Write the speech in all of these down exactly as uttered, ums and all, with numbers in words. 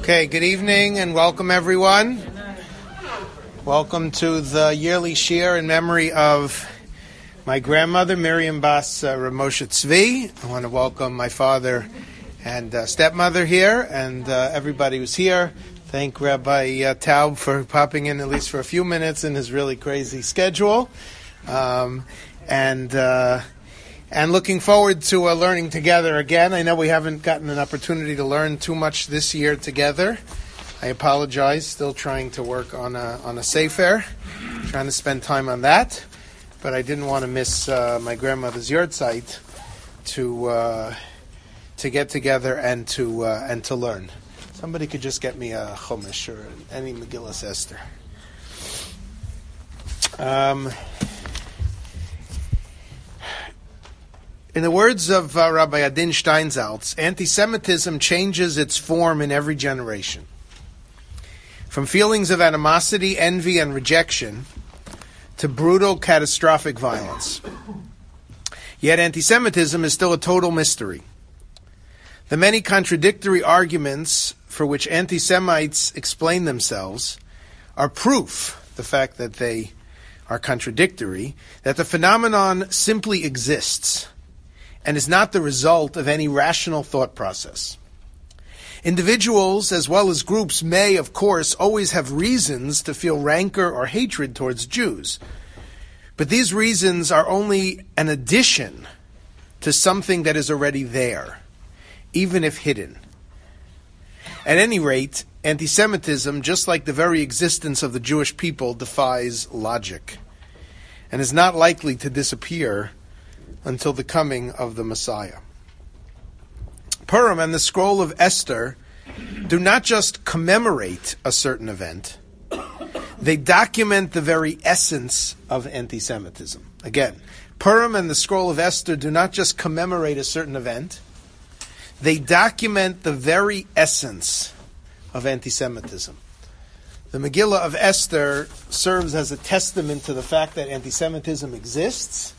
Okay, good evening and welcome everyone. Welcome to the yearly shir in memory of my grandmother, Miriam Bas uh, Ramosha Tzvi. I want to welcome my father and uh, stepmother here and uh, everybody who's here. Thank Rabbi uh, Taub for popping in at least for a few minutes in his really crazy schedule. Um, and... Uh, And looking forward to uh, learning together again. I know we haven't gotten an opportunity to learn too much this year together. I apologize. Still trying to work on a on a sefer, trying to spend time on that. But I didn't want to miss uh, my grandmother's yard site to uh, to get together and to uh, and to learn. Somebody could just get me a Chumash or any Megillas Esther. Um. In the words of uh, Rabbi Adin Steinsaltz, anti-Semitism changes its form in every generation. From feelings of animosity, envy, and rejection to brutal, catastrophic violence. Yet anti-Semitism is still a total mystery. The many contradictory arguments for which anti-Semites explain themselves are proof, the fact that they are contradictory, that the phenomenon simply exists and is not the result of any rational thought process. Individuals, as well as groups, may, of course, always have reasons to feel rancor or hatred towards Jews. But these reasons are only an addition to something that is already there, even if hidden. At any rate, anti-Semitism, just like the very existence of the Jewish people, defies logic, and is not likely to disappear until the coming of the Messiah. Purim and the scroll of Esther do not just commemorate a certain event, they document the very essence of anti-Semitism. Again, Purim and the scroll of Esther do not just commemorate a certain event, they document the very essence of anti-Semitism. The Megillah of Esther serves as a testament to the fact that anti-Semitism exists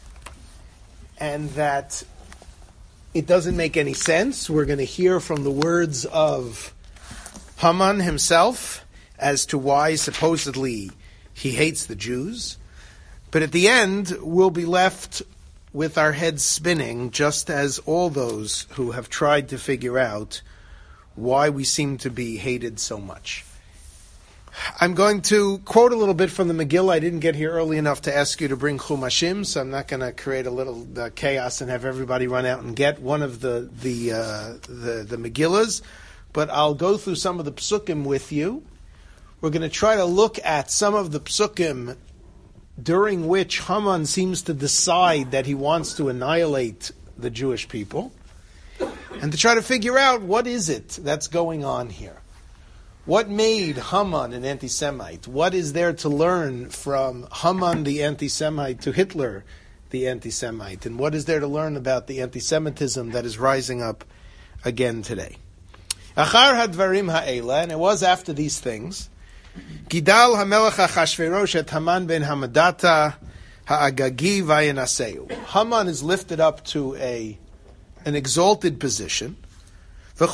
and that it doesn't make any sense. We're going to hear from the words of Haman himself as to why supposedly he hates the Jews. But at the end, we'll be left with our heads spinning, just as all those who have tried to figure out why we seem to be hated so much. I'm going to quote a little bit from the Megillah. I didn't get here early enough to ask you to bring Chumashim, so I'm not going to create a little uh, chaos and have everybody run out and get one of the the uh, the, the Megillahs. But I'll go through some of the Psukim with you. We're going to try to look at some of the Psukim during which Haman seems to decide that he wants to annihilate the Jewish people, and to try to figure out what is it that's going on here. What made Haman an anti-Semite? What is there to learn from Haman the anti-Semite to Hitler the anti-Semite? And what is there to learn about the anti-Semitism that is rising up again today? Achar hadvarim ha'ela, and it was after these things, Gidal hamelech Achashverosh et Haman ben Hamadata ha'agagi vayenaseu. Haman is lifted up to a an exalted position. And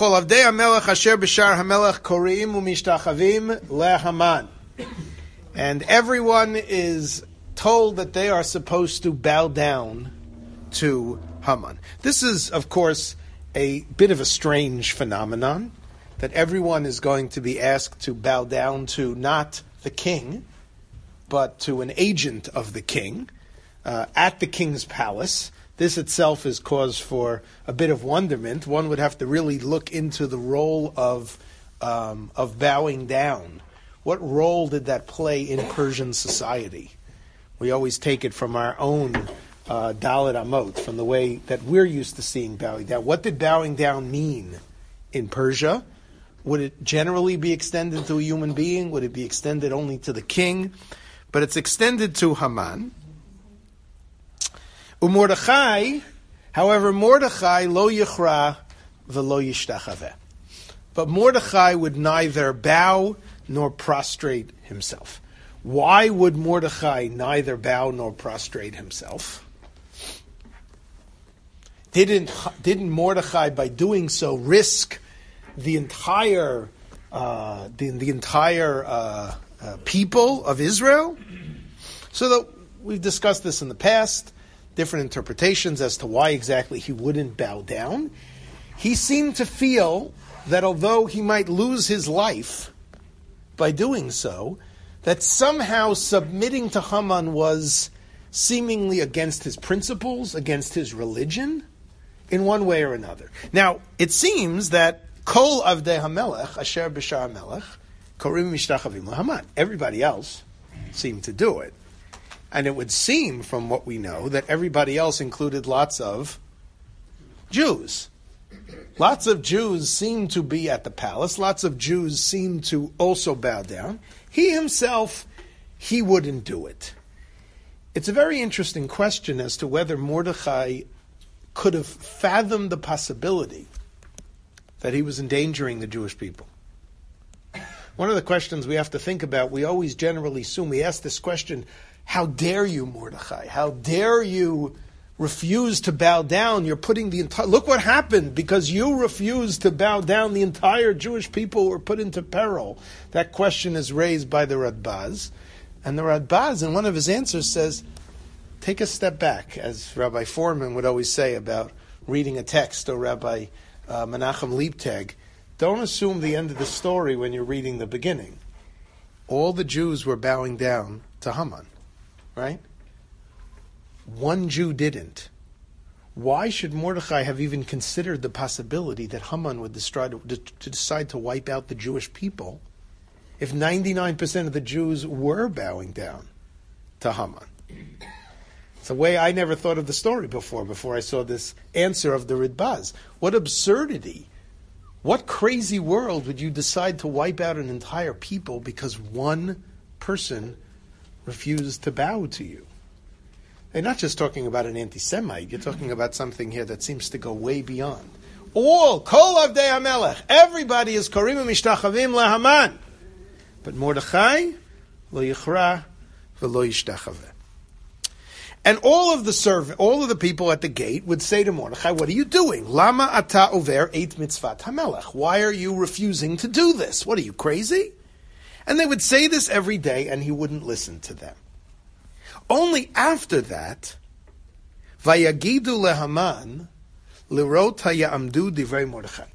everyone is told that they are supposed to bow down to Haman. This is, of course, a bit of a strange phenomenon, that everyone is going to be asked to bow down to not the king, but to an agent of the king, uh, at the king's palace. This itself is cause for a bit of wonderment. One would have to really look into the role of um, of bowing down. What role did that play in Persian society? We always take it from our own uh, Dalet Amot, from the way that we're used to seeing bowing down. What did bowing down mean in Persia? Would it generally be extended to a human being? Would it be extended only to the king? But it's extended to Haman. Mordechai, however, Mordechai lo yichra v'lo yishtachaveh. But Mordechai would neither bow nor prostrate himself. Why would Mordechai neither bow nor prostrate himself? Didn't, didn't Mordechai, by doing so, risk the entire uh, the, the entire uh, uh, people of Israel. So that we've discussed this in the past, different interpretations as to why exactly he wouldn't bow down. He seemed to feel that although he might lose his life by doing so, that somehow submitting to Haman was seemingly against his principles, against his religion, in one way or another. Now, it seems that Kol Avdei HaMelech, Asher B'Shar HaMelech, Korim Mishtachavim LaHaman. Everybody else seemed to do it. And it would seem, from what we know, that everybody else included lots of Jews. Lots of Jews seemed to be at the palace. Lots of Jews seemed to also bow down. He himself, he wouldn't do it. It's a very interesting question as to whether Mordechai could have fathomed the possibility that he was endangering the Jewish people. One of the questions we have to think about, we always generally assume, we ask this question, how dare you, Mordechai? How dare you refuse to bow down? You're putting the entire... Look what happened because you refused to bow down. The entire Jewish people were put into peril. That question is raised by the Radbaz. And the Radbaz, in one of his answers, says, take a step back, as Rabbi Foreman would always say about reading a text, or Rabbi uh, Menachem Leibtag. Don't assume the end of the story when you're reading the beginning. All the Jews were bowing down to Haman. Right? One Jew didn't. Why should Mordechai have even considered the possibility that Haman would decide to, to decide to wipe out the Jewish people if ninety-nine percent of the Jews were bowing down to Haman? It's a way I never thought of the story before, before I saw this answer of the Ridbaz. What absurdity. What crazy world would you decide to wipe out an entire people because one person refused to bow to you? They're not just talking about an anti-Semite. You're talking about something here that seems to go way beyond. All, Kol Avdei HaMelech, everybody is Korim Mishtachavim LaHaman. But Mordechai, Lo Yichra V'Lo Yishtachaveh. And all of the serv- all of the people at the gate would say to Mordechai, what are you doing? Lama ata over eit mitzvat HaMelech. Why are you refusing to do this? What are you, crazy? And they would say this every day, and he wouldn't listen to them. Only after that, Vayagidu leHaman lirot hayamdu divrei Mordechai.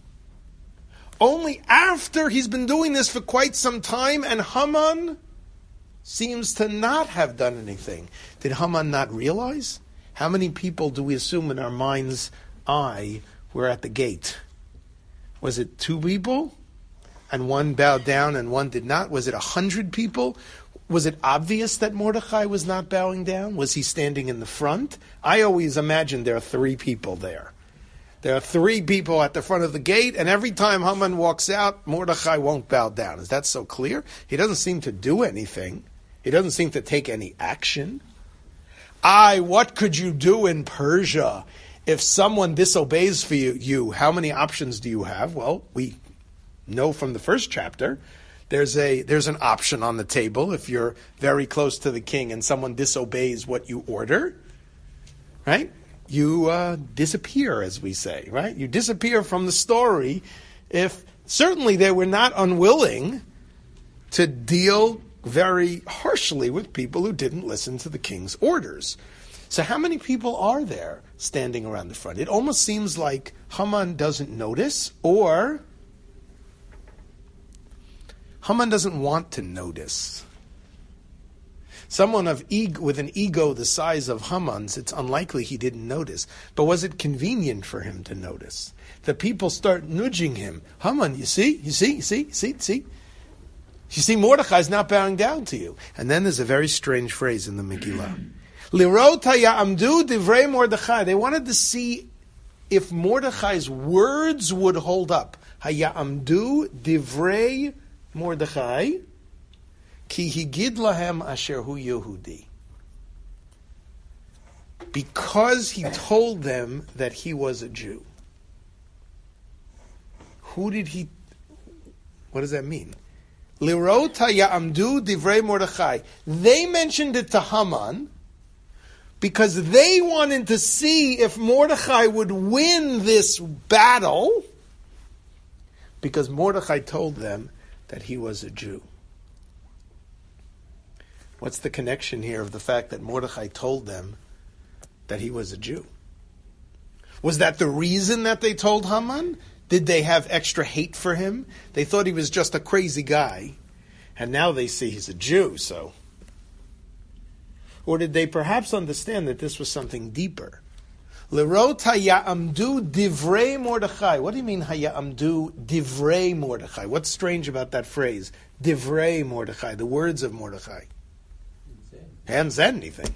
Only after he's been doing this for quite some time, and Haman seems to not have done anything. Did Haman not realize? How many people do we assume in our mind's eye were at the gate? Was it two people? And one bowed down and one did not? Was it a hundred people? Was it obvious that Mordechai was not bowing down? Was he standing in the front? I always imagine there are three people there. There are three people at the front of the gate, and every time Haman walks out, Mordechai won't bow down. Is that so clear? He doesn't seem to do anything. He doesn't seem to take any action. I, what could you do in Persia if someone disobeys for you? you how many options do you have? Well, we know from the first chapter, there's a there's an option on the table if you're very close to the king and someone disobeys what you order, right? You uh, disappear, as we say, right? You disappear from the story if certainly they were not unwilling to deal very harshly with people who didn't listen to the king's orders. So how many people are there standing around the front? It almost seems like Haman doesn't notice, or Haman doesn't want to notice. Someone of ego, with an ego the size of Haman's, it's unlikely he didn't notice. But was it convenient for him to notice? The people start nudging him. Haman, you see? You see? You see? You see? You see? You see, Mordechai's not bowing down to you. And then there's a very strange phrase in the Megillah. Lirot hayamdu divrei Mordechai. They wanted to see if Mordechai's words would hold up. Hayamdu divrei Mordechai. Ki higid lahem asher hu Yehudi. Because he told them that he was a Jew. Who did he... What does that mean? Lirot hayamdu divrei Mordechai. They mentioned it to Haman because they wanted to see if Mordechai would win this battle, because Mordechai told them, that he was a Jew. What's the connection here of the fact that Mordechai told them that he was a Jew? Was that the reason that they told Haman? Did they have extra hate for him? They thought he was just a crazy guy, and now they see he's a Jew, so... Or did they perhaps understand that this was something deeper? Lerot haya'amdu divrei Mordechai. What do you mean haya'amdu divrei Mordechai? What's strange about that phrase? Divrei Mordechai, the words of Mordechai. He hadn't said anything.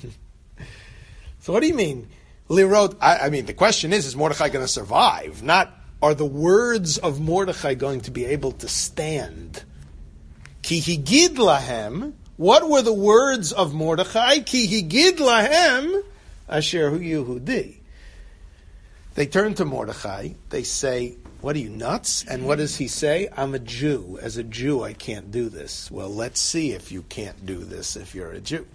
So what do you mean? Lerot, I, I mean, the question is, is Mordechai going to survive? Not, are the words of Mordechai going to be able to stand? Ki higid lahem. What were the words of Mordechai? Ki higid lahem asher hu Yehudi. They turn to Mordechai. They say, what are you, nuts? And what does he say? I'm a Jew. As a Jew, I can't do this. Well, let's see if you can't do this if you're a Jew.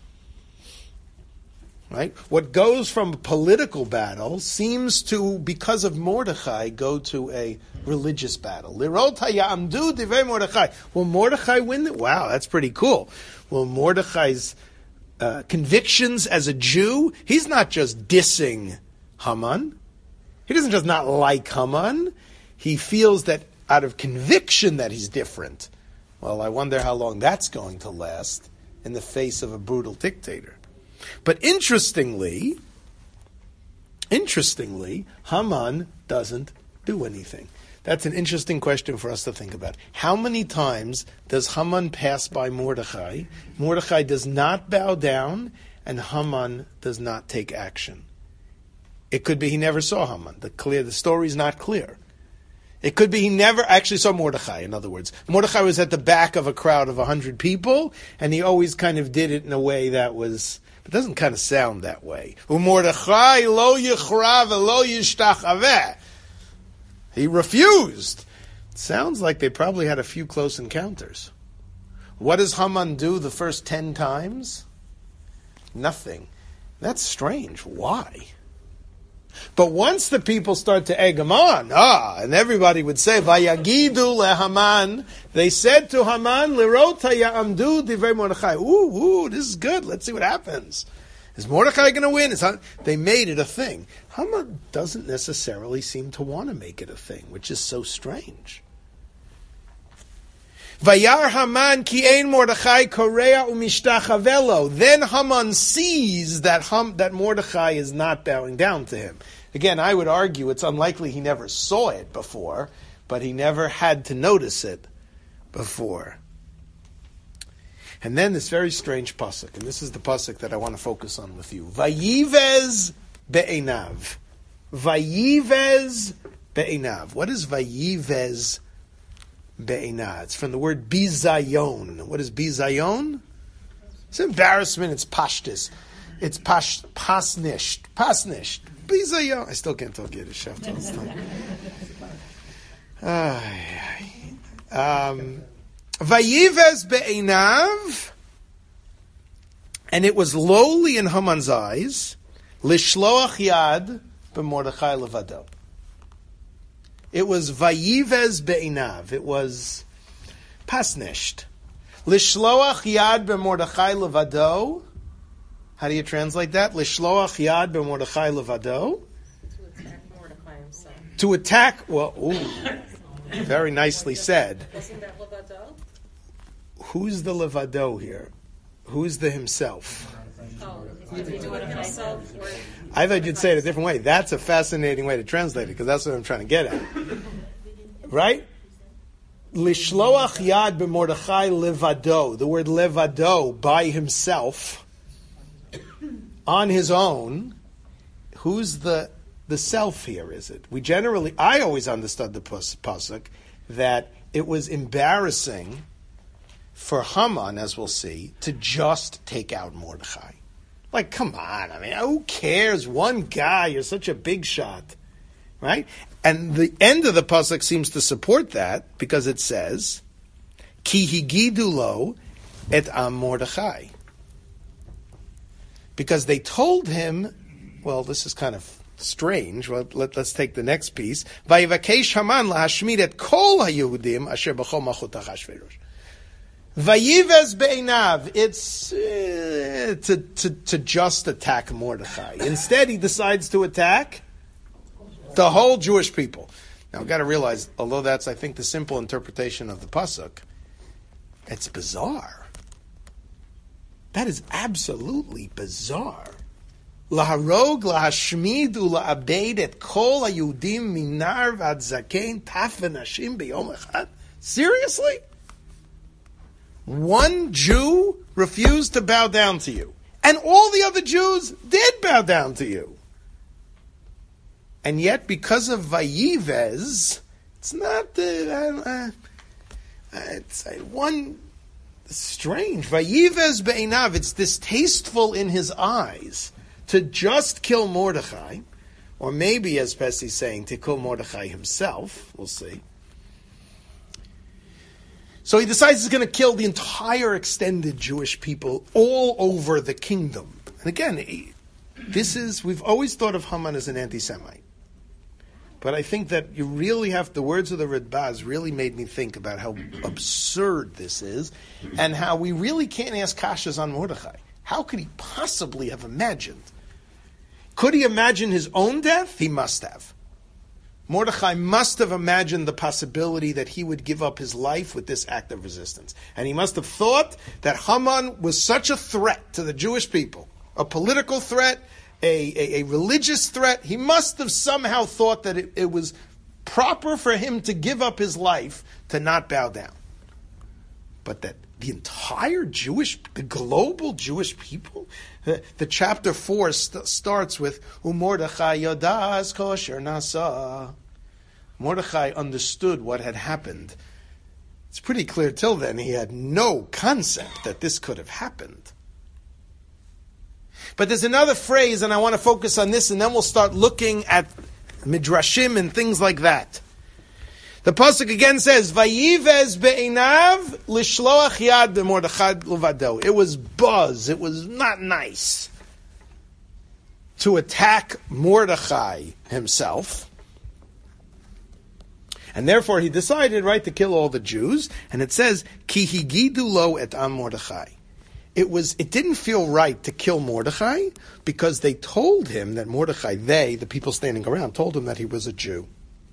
Right? What goes from a political battle seems to, because of Mordechai, go to a religious battle. Lirot haya'amdu divrei Mordechai. Will Mordechai win it? Wow, that's pretty cool. Will Mordechai's uh, convictions as a Jew, he's not just dissing Haman. He doesn't just not like Haman. He feels that out of conviction that he's different. Well, I wonder how long that's going to last in the face of a brutal dictator. But interestingly, interestingly, Haman doesn't do anything. That's an interesting question for us to think about. How many times does Haman pass by Mordechai? Mordechai does not bow down, and Haman does not take action. It could be he never saw Haman. The clear, the story's not clear. It could be he never actually saw Mordechai, in other words. Mordechai was at the back of a crowd of a hundred people, and he always kind of did it in a way that was... It doesn't kind of sound that way. U'Mordechai lo yichra v'lo yishtachaveh. He refused. It sounds like they probably had a few close encounters. What does Haman do the first ten times? Nothing. That's strange. Why? But once the people start to egg him on, ah, and everybody would say, Vayagidu leHaman, they said to Haman, Lirot haya'amdu divrei Mordechai. Ooh, ooh, this is good. Let's see what happens. Is Mordechai going to win? Is Ha- they made it a thing. Haman doesn't necessarily seem to want to make it a thing, which is so strange. Vayar Haman ki ein Mordechai korea umishtachavelo. Then Haman sees that Ham, that Mordechai is not bowing down to him. Again, I would argue it's unlikely he never saw it before, but he never had to notice it before. And then this very strange pasuk, and this is the pasuk that I want to focus on with you. Vayivez be'enav. Vayivez be'enav. What is vayivez be'enav? It's from the word bizayon. What is bizayon? It's embarrassment. It's pashtis. It's pash, pasnisht. Pasnisht. Bizayon. I still can't talk Yiddish after all this time. Um... Vayivez be'enav, and it was lowly in Haman's eyes, lishloach yad b'Mordechai levado. It was vayivez be'enav. It was pasnisht. Lishloach yad b'Mordechai levado. How do you translate that? Lishloach yad b'Mordechai levado. To attack Mordechai himself. To attack, well, ooh, very nicely said. Wasn't that levado? Who's the levado here? Who's the himself? Oh, did he do it himself? Or I thought you'd say it a different way. That's a fascinating way to translate it, because that's what I'm trying to get at. Right? Lishloach yad b'Mordechai levado. The word levado, by himself, on his own. Who's the the self here, is it? We generally, I always understood the pasuk that it was embarrassing for Haman, as we'll see, to just take out Mordechai. Like, come on, I mean, who cares? One guy, you're such a big shot. Right? And the end of the pasuk seems to support that, because it says, Ki higidu lo et am Mordechai. Because they told him, well, this is kind of strange. Well, let, let's take the next piece. Vayivakesh Haman lahashmid et kol haYehudim asher b'chol malchut Achashverosh. Vayivez be'einav. It's uh, to, to, to just attack Mordechai. Instead, he decides to attack the whole Jewish people. Now, I've got to realize, although that's, I think, the simple interpretation of the pasuk, it's bizarre. That is absolutely bizarre. Laharog, lahashmid, ula'abed et kol haYehudim minar v'ad zaken taf v'nashim b'yom echad. Seriously? One Jew refused to bow down to you. And all the other Jews did bow down to you. And yet, because of Vayivez, it's not the... Uh, uh, it's uh, one... Strange. Vayivez be'einav. It's distasteful in his eyes to just kill Mordechai. Or maybe, as Pessy's saying, to kill Mordechai himself. We'll see. So he decides he's going to kill the entire extended Jewish people all over the kingdom. And again, this is, we've always thought of Haman as an anti-Semite. But I think that you really have, the words of the Ridbaz really made me think about how absurd this is and how we really can't ask kashas on Mordechai. How could he possibly have imagined? Could he imagine his own death? He must have. Mordechai must have imagined the possibility that he would give up his life with this act of resistance. And he must have thought that Haman was such a threat to the Jewish people, a political threat, a, a, a religious threat. He must have somehow thought that it, it was proper for him to give up his life to not bow down. But that the entire Jewish, the global Jewish people, the, the chapter four st- starts with Umordechai Yodas Kosher Nasa. Mordechai understood what had happened. It's pretty clear till then he had no concept that this could have happened. But there's another phrase, and I want to focus on this, and then we'll start looking at midrashim and things like that. The pasuk again says, "Vayivez be'einav lishloach yad b'Mordechai levado." It was buzz. It was not nice to attack Mordechai himself, and therefore he decided, right, to kill all the Jews. And it says, "Ki higidu lo et am Mordechai." It was. It didn't feel right to kill Mordechai because they told him that Mordechai, they, the people standing around, told him that he was a Jew.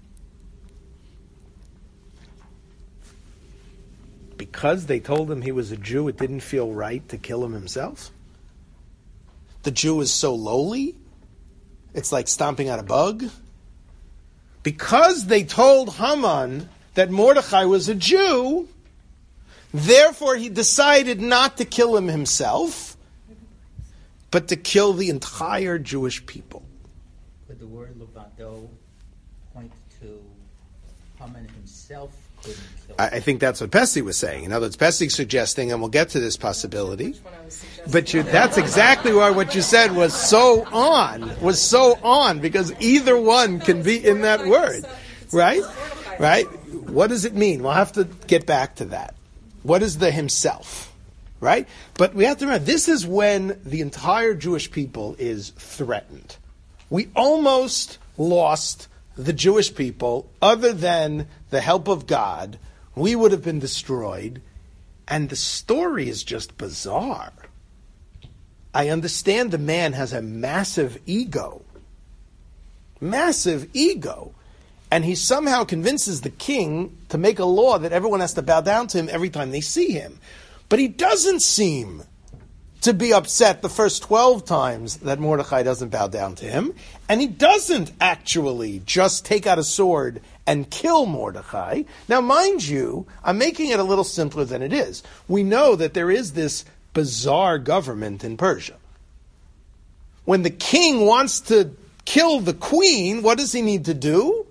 Because they told him he was a Jew, it didn't feel right to kill him himself? The Jew is so lowly, it's like stomping out a bug? Because they told Haman that Mordechai was a Jew, therefore he decided not to kill him himself, but to kill the entire Jewish people. Could the word levado point to Haman himself couldn't kill him? I, I think that's what Pessi was saying. In other words, Pessi's suggesting, and we'll get to this possibility, Which one I was suggesting. but you, that's exactly why what you said was so on, was so on, because either one can be in that word, right? Right? What does it mean? We'll have to get back to that. What is the himself, right? But we have to remember, this is when the entire Jewish people is threatened. We almost lost the Jewish people. Other than the help of God, we would have been destroyed. And the story is just bizarre. I understand the man has a massive ego. Massive ego. And he somehow convinces the king to make a law that everyone has to bow down to him every time they see him. But he doesn't seem to be upset the first twelve times that Mordechai doesn't bow down to him. And he doesn't actually just take out a sword and kill Mordechai. Now, mind you, I'm making it a little simpler than it is. We know that there is this bizarre government in Persia. When the king wants to kill the queen, what does he need to do?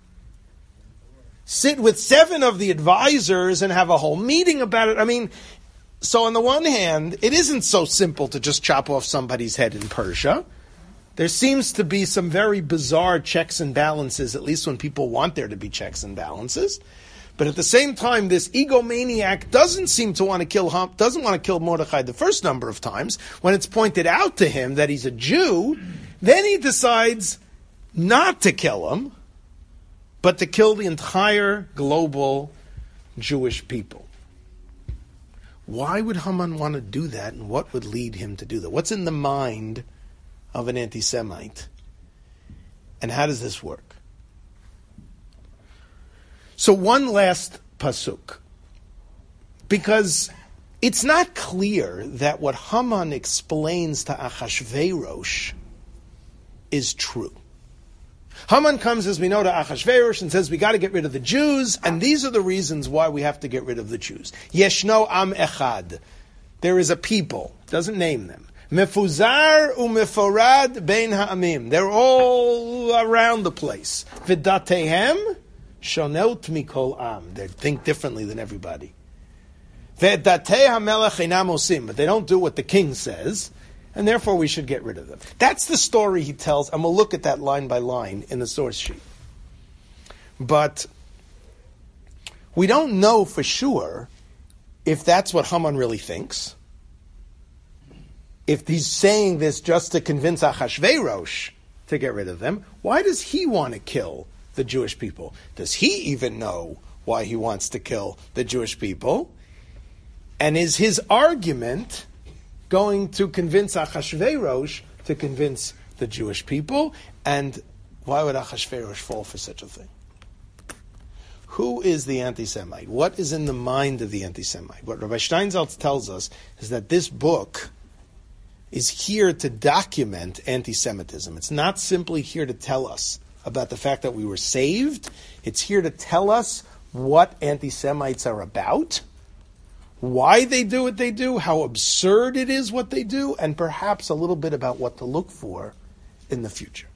Sit with seven of the advisors and have a whole meeting about it. I mean, so on the one hand, it isn't so simple to just chop off somebody's head in Persia. There seems to be some very bizarre checks and balances, at least when people want there to be checks and balances. But at the same time, this egomaniac doesn't seem to want to kill Ham, doesn't want to kill Mordechai the first number of times. When it's pointed out to him that he's a Jew, then he decides, not to kill him, but to kill the entire global Jewish people. Why would Haman want to do that, and what would lead him to do that? What's in the mind of an anti-Semite? And how does this work? So one last pasuk. Because it's not clear that what Haman explains to Achashverosh is true. Haman comes, as we know, to Achashverosh and says, we got to get rid of the Jews, and these are the reasons why we have to get rid of the Jews. Yeshno am echad. There is a people. Doesn't name them. Mefuzar umeforad bein ha'amim. They're all around the place. V'datehem shonot mikol am. They think differently than everybody. V'datei hamelech einam osim. But they don't do what the king says, and therefore we should get rid of them. That's the story he tells, and we'll look at that line by line in the source sheet. But we don't know for sure if that's what Haman really thinks. If he's saying this just to convince Achashverosh to get rid of them, why does he want to kill the Jewish people? Does he even know why he wants to kill the Jewish people? And is his argument going to convince Achashverosh to convince the Jewish people? And why would Achashverosh fall for such a thing? Who is the anti-Semite? What is in the mind of the anti-Semite? What Rabbi Steinsaltz tells us is that this book is here to document anti-Semitism. It's not simply here to tell us about the fact that we were saved. It's here to tell us what anti-Semites are about, why they do what they do, how absurd it is what they do, and perhaps a little bit about what to look for in the future.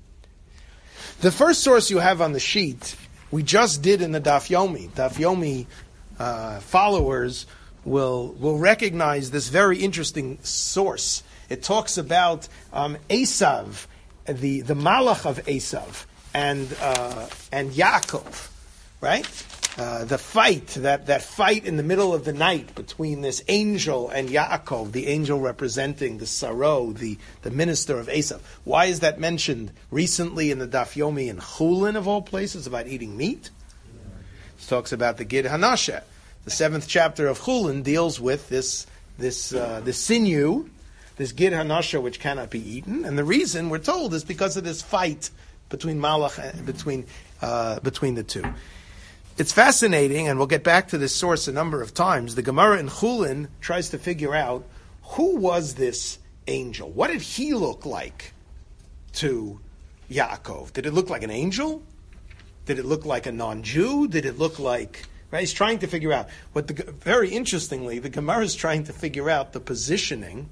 The first source you have on the sheet, we just did in the Daf Yomi. Daf Yomi uh, followers will will recognize this very interesting source. It talks about um, Esav, the, the Malach of Esav, and uh, and Yaakov, right? Uh, the fight, that, that fight in the middle of the night between this angel and Yaakov, the angel representing the Saro, the, the minister of Esav. Why is that mentioned recently in the Daf Yomi in Chulin, of all places, about eating meat? It talks about the Gid Hanashe. The seventh chapter of Chulin deals with this this uh, this sinew, this Gid Hanashe, which cannot be eaten. And the reason, we're told, is because of this fight between Malach and between uh, between the two. It's fascinating, and we'll get back to this source a number of times. The Gemara in Chulin tries to figure out, who was this angel? What did he look like to Yaakov? Did it look like an angel? Did it look like a non-Jew? Did it look like... Right? He's trying to figure out. What the, very interestingly, the Gemara is trying to figure out the positioning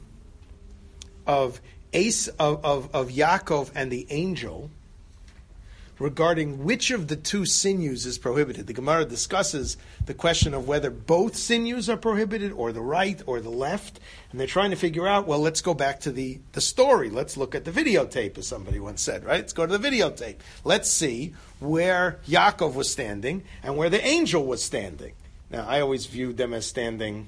of, Ace, of, of, of Yaakov and the angel regarding which of the two sinews is prohibited. The Gemara discusses the question of whether both sinews are prohibited, or the right or the left, and they're trying to figure out, well, let's go back to the, the story. Let's look at the videotape, as somebody once said, right? Let's go to the videotape. Let's see where Yaakov was standing and where the angel was standing. Now, I always viewed them as standing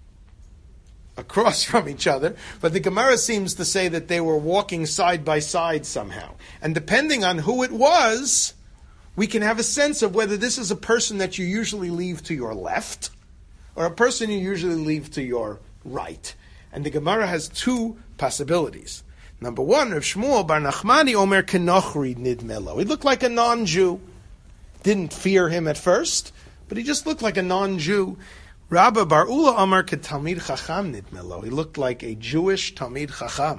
across from each other, but the Gemara seems to say that they were walking side by side somehow. And depending on who it was, we can have a sense of whether this is a person that you usually leave to your left, or a person you usually leave to your right. And the Gemara has two possibilities. Number one, Rav Shmuel bar Nachmani Omer Kenochri Nidmelo. He looked like a non-Jew. Didn't fear him at first, but he just looked like a non-Jew. Rabba bar Ula Amar Ketalmid Chacham Nidmelo. He looked like a Jewish Talmid Chacham.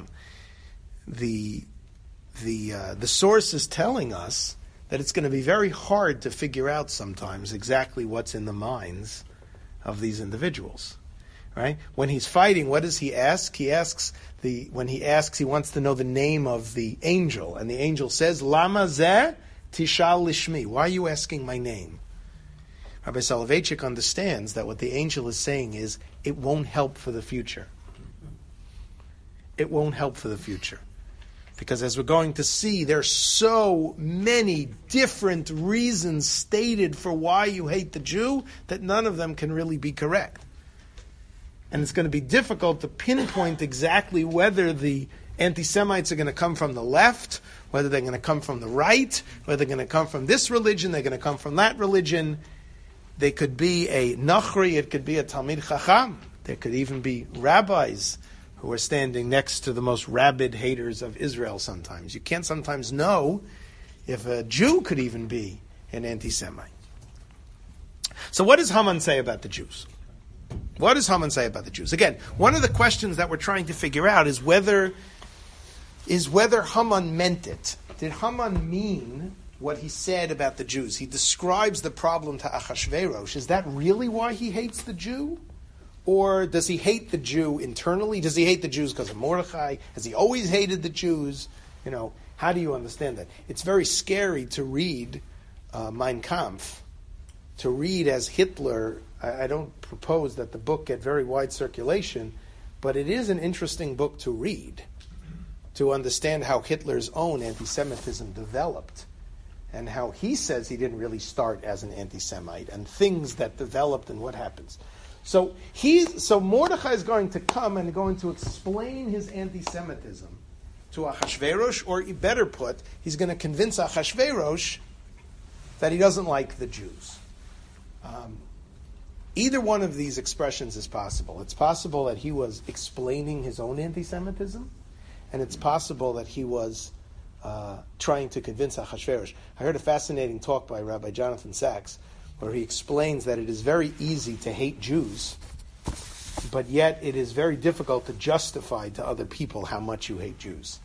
The the uh, the source is telling us that it's going to be very hard to figure out sometimes exactly what's in the minds of these individuals. Right? When he's fighting, what does he ask? He asks the when he asks, he wants to know the name of the angel, and the angel says, "Lama zeh tishal lishmi." Why are you asking my name? Rabbi Soloveitchik understands that what the angel is saying is, it won't help for the future. It won't help for the future. Because as we're going to see, there are so many different reasons stated for why you hate the Jew that none of them can really be correct. And it's going to be difficult to pinpoint exactly whether the Anti-Semites are going to come from the left, whether they're going to come from the right, whether they're going to come from this religion, they're going to come from that religion. They could be a Nachri, it could be a Talmid Chacham. There could even be rabbis who are standing next to the most rabid haters of Israel sometimes. You can't sometimes know if a Jew could even be an anti-Semite. So what does Haman say about the Jews? What does Haman say about the Jews? Again, one of the questions that we're trying to figure out is whether is whether Haman meant it. Did Haman mean what he said about the Jews? He describes the problem to Achashverosh. Is that really why he hates the Jew? Or does he hate the Jew internally? Does he hate the Jews because of Mordechai? Has he always hated the Jews? You know, how do you understand that? It's very scary to read uh, Mein Kampf, to read as Hitler. I, I don't propose that the book get very wide circulation, but it is an interesting book to read, to understand how Hitler's own anti-Semitism developed and how he says he didn't really start as an anti-Semite and things that developed and what happens. So he's, so Mordechai is going to come and going to explain his anti-Semitism to Achashverosh, or better put, he's going to convince Achashverosh that he doesn't like the Jews. Um, either one of these expressions is possible. It's possible that he was explaining his own anti-Semitism, and it's possible that he was uh, trying to convince Achashverosh. I heard a fascinating talk by Rabbi Jonathan Sachs, where he explains that it is very easy to hate Jews, but yet it is very difficult to justify to other people how much you hate Jews.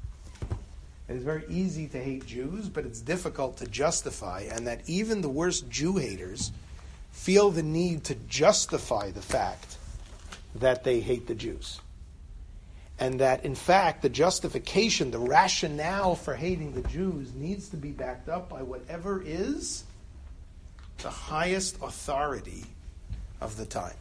It is very easy to hate Jews, but it's difficult to justify, and that even the worst Jew haters feel the need to justify the fact that they hate the Jews. And that, in fact, the justification, the rationale for hating the Jews needs to be backed up by whatever is the highest authority of the time.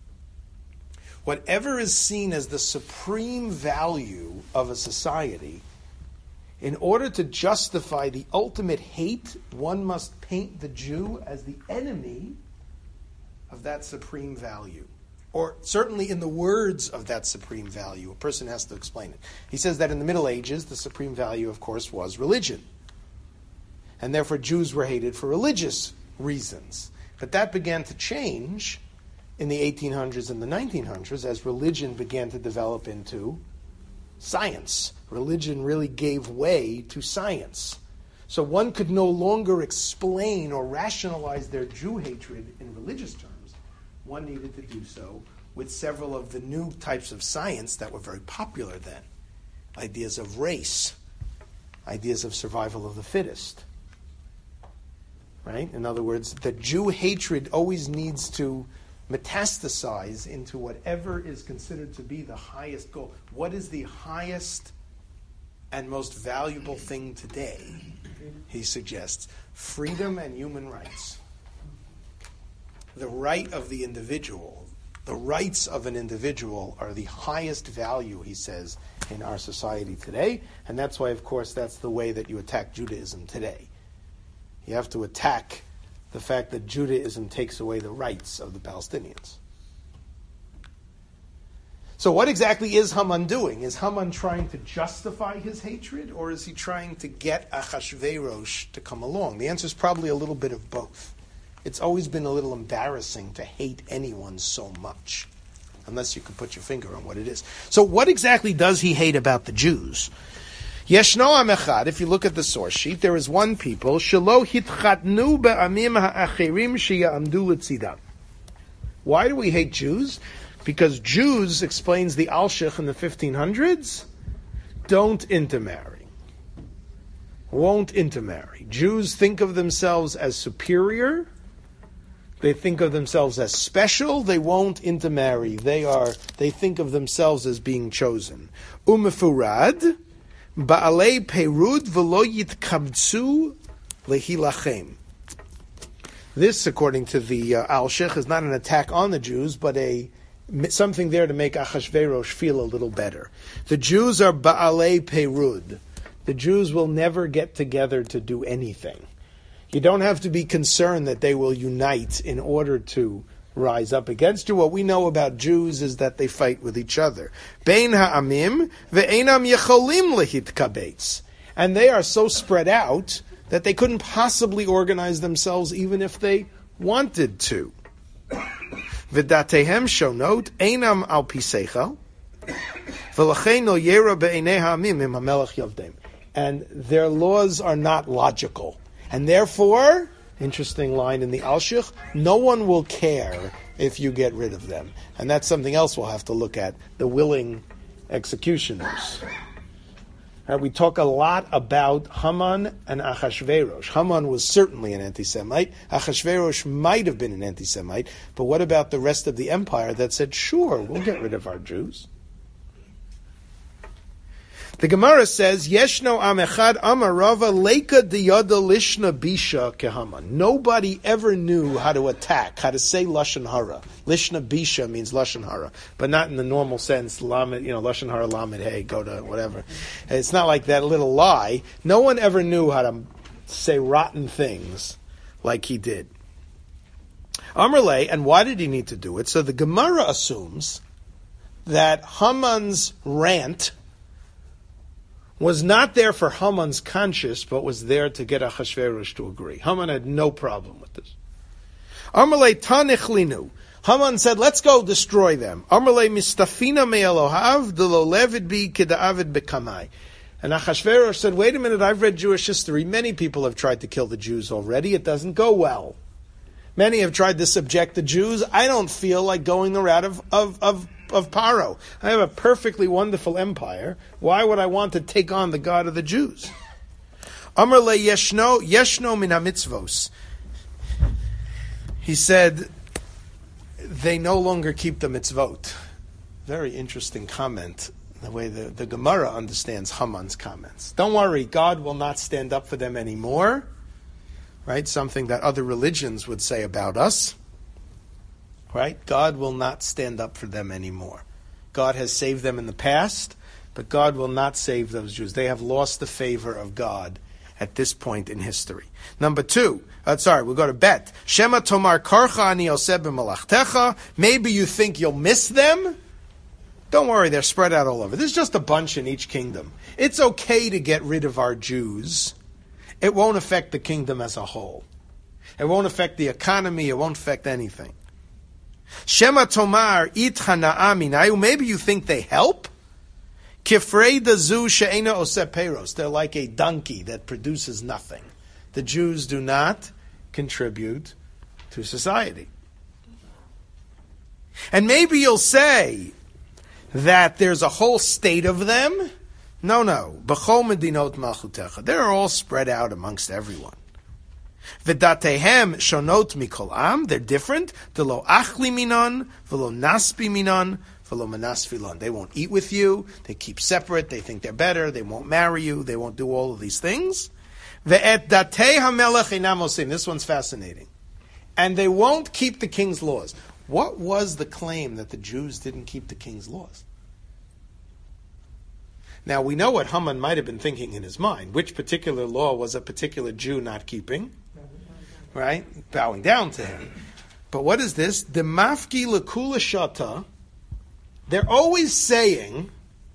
Whatever is seen as the supreme value of a society, in order to justify the ultimate hate, one must paint the Jew as the enemy of that supreme value. Or certainly in the words of that supreme value. A person has to explain it. He says that in the Middle Ages, the supreme value, of course, was religion. And therefore Jews were hated for religious reasons. But that began to change in the eighteen hundreds and the nineteen hundreds as religion began to develop into science. Religion really gave way to science. So one could no longer explain or rationalize their Jew hatred in religious terms. One needed to do so with several of the new types of science that were very popular then. Ideas of race, ideas of survival of the fittest. Right? In other words, the Jew hatred always needs to metastasize into whatever is considered to be the highest goal. What is the highest and most valuable thing today? He suggests freedom and human rights. The right of the individual, the rights of an individual are the highest value, he says, in our society today. And that's why, of course, that's the way that you attack Judaism today. You have to attack the fact that Judaism takes away the rights of the Palestinians. So what exactly is Haman doing? Is Haman trying to justify his hatred, or is he trying to get Achashverosh to come along? The answer is probably a little bit of both. It's always been a little embarrassing to hate anyone so much, unless you can put your finger on what it is. So what exactly does he hate about the Jews? Yeshno am echad, if you look at the source sheet, there is one people, shelo hitchatnu be'amim ha'achirim sheya'amdu letzidam. Why do we hate Jews? Because Jews, explains the Alshich in the fifteen hundreds, don't intermarry. Won't intermarry. Jews think of themselves as superior. They think of themselves as special. They won't intermarry. They are. They think of themselves as being chosen. Umefurad, ba'alei perud v'lo yitkabtzu lehilachem. This, according to the uh, Alshich, is not an attack on the Jews, but a something there to make Achashverosh feel a little better. The Jews are ba'alei perud. The Jews will never get together to do anything. You don't have to be concerned that they will unite in order to rise up against you. What we know about Jews is that they fight with each other. Bein ha'amim ve'einam yecholim lehitkabetz. And they are so spread out that they couldn't possibly organize themselves even if they wanted to. V'datehem shonot einam al piseichel v'lachein lo yera be'einei ha'amim im hamelech yavdem. And their laws are not logical. And therefore, interesting line in the Alshich, no one will care if you get rid of them. And that's something else we'll have to look at, the willing executioners. Uh, we talk a lot about Haman and Achashverosh. Haman was certainly an anti-Semite. Achashverosh might have been an anti-Semite. But what about the rest of the empire that said, sure, we'll get rid of our Jews? The Gemara says, Yeshno am echad amar Rava leika diyada lishna bisha kehaman. Nobody ever knew how to attack, how to say lashon hara. Lishna bisha means lashon hara, but not in the normal sense. Lamed, you know, lashon hara, lamed, hey, go to whatever. It's not like that little lie. No one ever knew how to say rotten things like he did. Amrle, and why did he need to do it? So the Gemara assumes that Haman's rant was not there for Haman's conscience, but was there to get Achashverosh to agree. Haman had no problem with this. Amalei tanichlinu. Haman said, let's go destroy them. Amalei mistafina me'elohav delo levid bi keda'avid bekamai. And Achashverosh said, wait a minute, I've read Jewish history. Many people have tried to kill the Jews already. It doesn't go well. Many have tried to subject the Jews. I don't feel like going the route of, of, of of Paro. I have a perfectly wonderful empire. Why would I want to take on the God of the Jews? Amar le yeshno, yeshno min ha-mitzvos. He said, they no longer keep the mitzvot. Very interesting comment, the way the, the Gemara understands Haman's comments. Don't worry, God will not stand up for them anymore. Right? Something that other religions would say about us. Right? God will not stand up for them anymore. God has saved them in the past, but God will not save those Jews. They have lost the favor of God at this point in history. Number two, uh, sorry, we'll go to Bet. Shema tomar karcha ani oseh b'malachtecha. Maybe you think you'll miss them. Don't worry, they're spread out all over. There's just a bunch in each kingdom. It's okay to get rid of our Jews. It won't affect the kingdom as a whole. It won't affect the economy. It won't affect anything. Shema tomar ithana'aminayu. Maybe you think they help. Kifrei dazu she'ena oseh peros. They're like a donkey that produces nothing. The Jews do not contribute to society. And maybe you'll say that there's a whole state of them. No, no. B'chol medinot malchutecha. They're all spread out amongst everyone. V'datehem shonot mikol am. They're different. V'lo achli minon, v'lo naspi minon, v'lo manasfilon. They won't eat with you. They keep separate. They think they're better. They won't marry you. They won't do all of these things. Ve'et datei hamelech einam osim. This one's fascinating. And they won't keep the king's laws. What was the claim that the Jews didn't keep the king's laws? Now, we know what Haman might have been thinking in his mind. Which particular law was a particular Jew not keeping? Right? Bowing down to him. But what is this? The mafki lekula shata. They're always saying,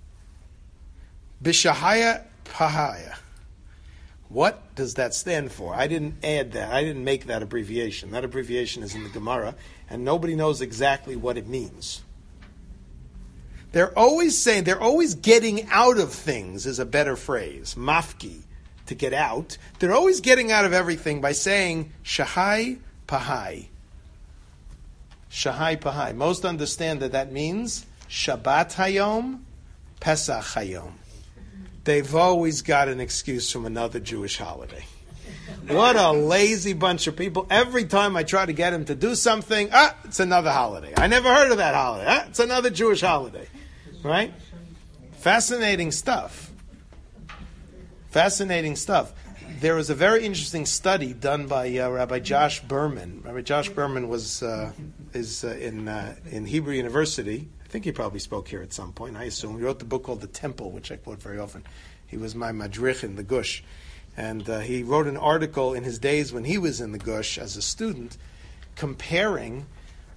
bishahaya pahaya. What does that stand for? I didn't add that. I didn't make that abbreviation. That abbreviation is in the Gemara, and nobody knows exactly what it means. They're always saying, they're always getting out of things is a better phrase. Mafki, to get out. They're always getting out of everything by saying, Shahai Pahai. Shahai Pahai. Most understand that that means Shabbat Hayom, Pesach Hayom. They've always got an excuse from another Jewish holiday. What a lazy bunch of people. Every time I try to get them to do something, ah, it's another holiday. I never heard of that holiday. Ah, it's another Jewish holiday. Right? Fascinating stuff. Fascinating stuff. There was a very interesting study done by uh, Rabbi Josh Berman. Rabbi Josh Berman was uh, is uh, in uh, in Hebrew University. I think he probably spoke here at some point, I assume. He wrote the book called The Temple, which I quote very often. He was my madrich in the Gush. And uh, he wrote an article in his days when he was in the Gush as a student, comparing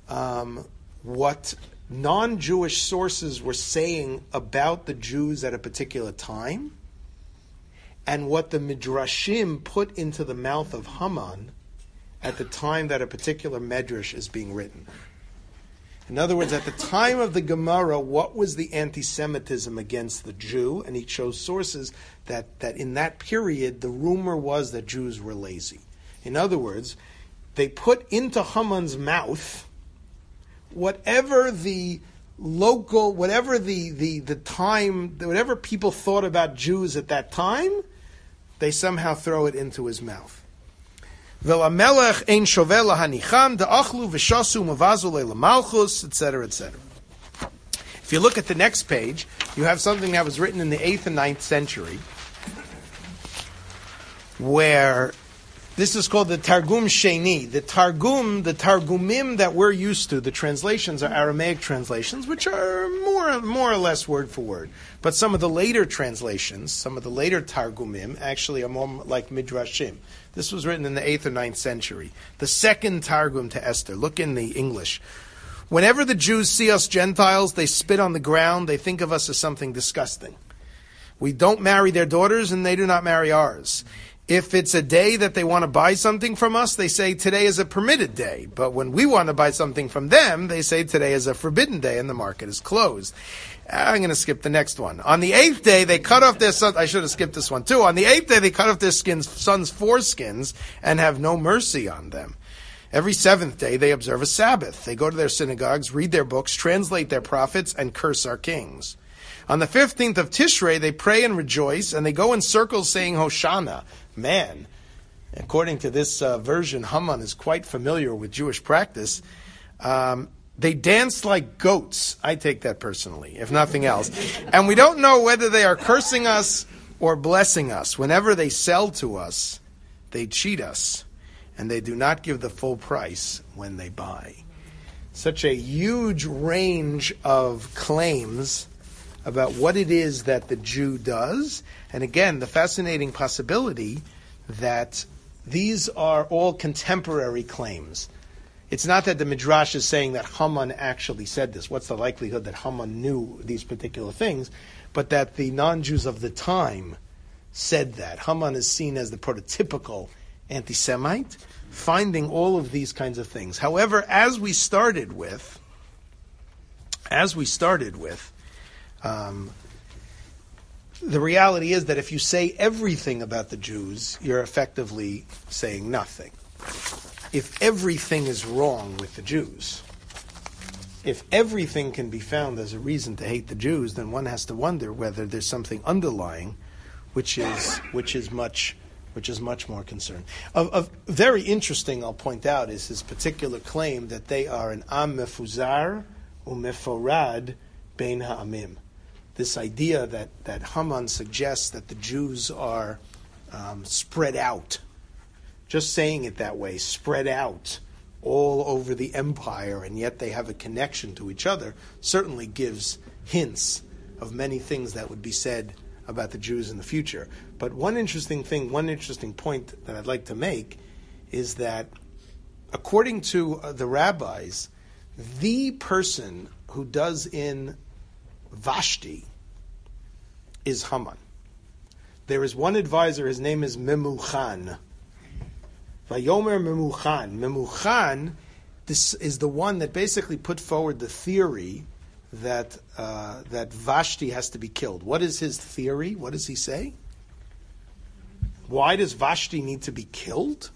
um, what non-Jewish sources were saying about the Jews at a particular time, and what the Midrashim put into the mouth of Haman at the time that a particular Medrash is being written. In other words, at the time of the Gemara, what was the anti-Semitism against the Jew? And he chose sources that, that in that period, the rumor was that Jews were lazy. In other words, they put into Haman's mouth whatever the local, whatever the, the, the time, whatever people thought about Jews at that time, they somehow throw it into his mouth. V'lamelech ein shovel lahanicham da'achlu v'shasu mavazu le'lamalchus, et cetera, et cetera. If you look at the next page, you have something that was written in the eighth and ninth century, where this is called the Targum Sheni. The Targum, the Targumim that we're used to, the translations are Aramaic translations, which are more, more or less word for word. But some of the later translations, some of the later Targumim, actually are more like Midrashim. This was written in the eighth or ninth century. The second Targum to Esther. Look in the English. Whenever the Jews see us Gentiles, they spit on the ground. They think of us as something disgusting. We don't marry their daughters, and they do not marry ours. If it's a day that they want to buy something from us, they say today is a permitted day. But when we want to buy something from them, they say today is a forbidden day and the market is closed. I'm going to skip the next one. On the eighth day, they cut off their sons. I should have skipped this one too. On the eighth day, they cut off their skins, sons' foreskins and have no mercy on them. Every seventh day, they observe a Sabbath. They go to their synagogues, read their books, translate their prophets, and curse our kings. On the fifteenth of Tishrei, they pray and rejoice, and they go in circles saying Hoshana. Man, according to this uh, version, Haman is quite familiar with Jewish practice. Um, they dance like goats. I take that personally, if nothing else. And we don't know whether they are cursing us or blessing us. Whenever they sell to us, they cheat us, and they do not give the full price when they buy. Such a huge range of claims about what it is that the Jew does. And again, the fascinating possibility that these are all contemporary claims. It's not that the Midrash is saying that Haman actually said this. What's the likelihood that Haman knew these particular things? But that the non-Jews of the time said that. Haman is seen as the prototypical anti-Semite, finding all of these kinds of things. However, as we started with, as we started with, Um, the reality is that if you say everything about the Jews, you're effectively saying nothing. If everything is wrong with the Jews, if everything can be found as a reason to hate the Jews, then one has to wonder whether there's something underlying, which is which is much which is much more concerned. Of, of very interesting, I'll point out, is his particular claim that they are an am mefuzar umeforad bein ha'amim. This idea that, that Haman suggests that the Jews are um, spread out, just saying it that way, spread out all over the empire, and yet they have a connection to each other, certainly gives hints of many things that would be said about the Jews in the future. But one interesting thing, one interesting point that I'd like to make is that according to uh, the rabbis, the person who does in Vashti is Haman. There is one advisor, his name is Memuchan. Vayomer Memuchan. Memuchan, this is the one that basically put forward the theory that uh, that Vashti has to be killed. What is his theory? What does he say? Why does Vashti need to be killed?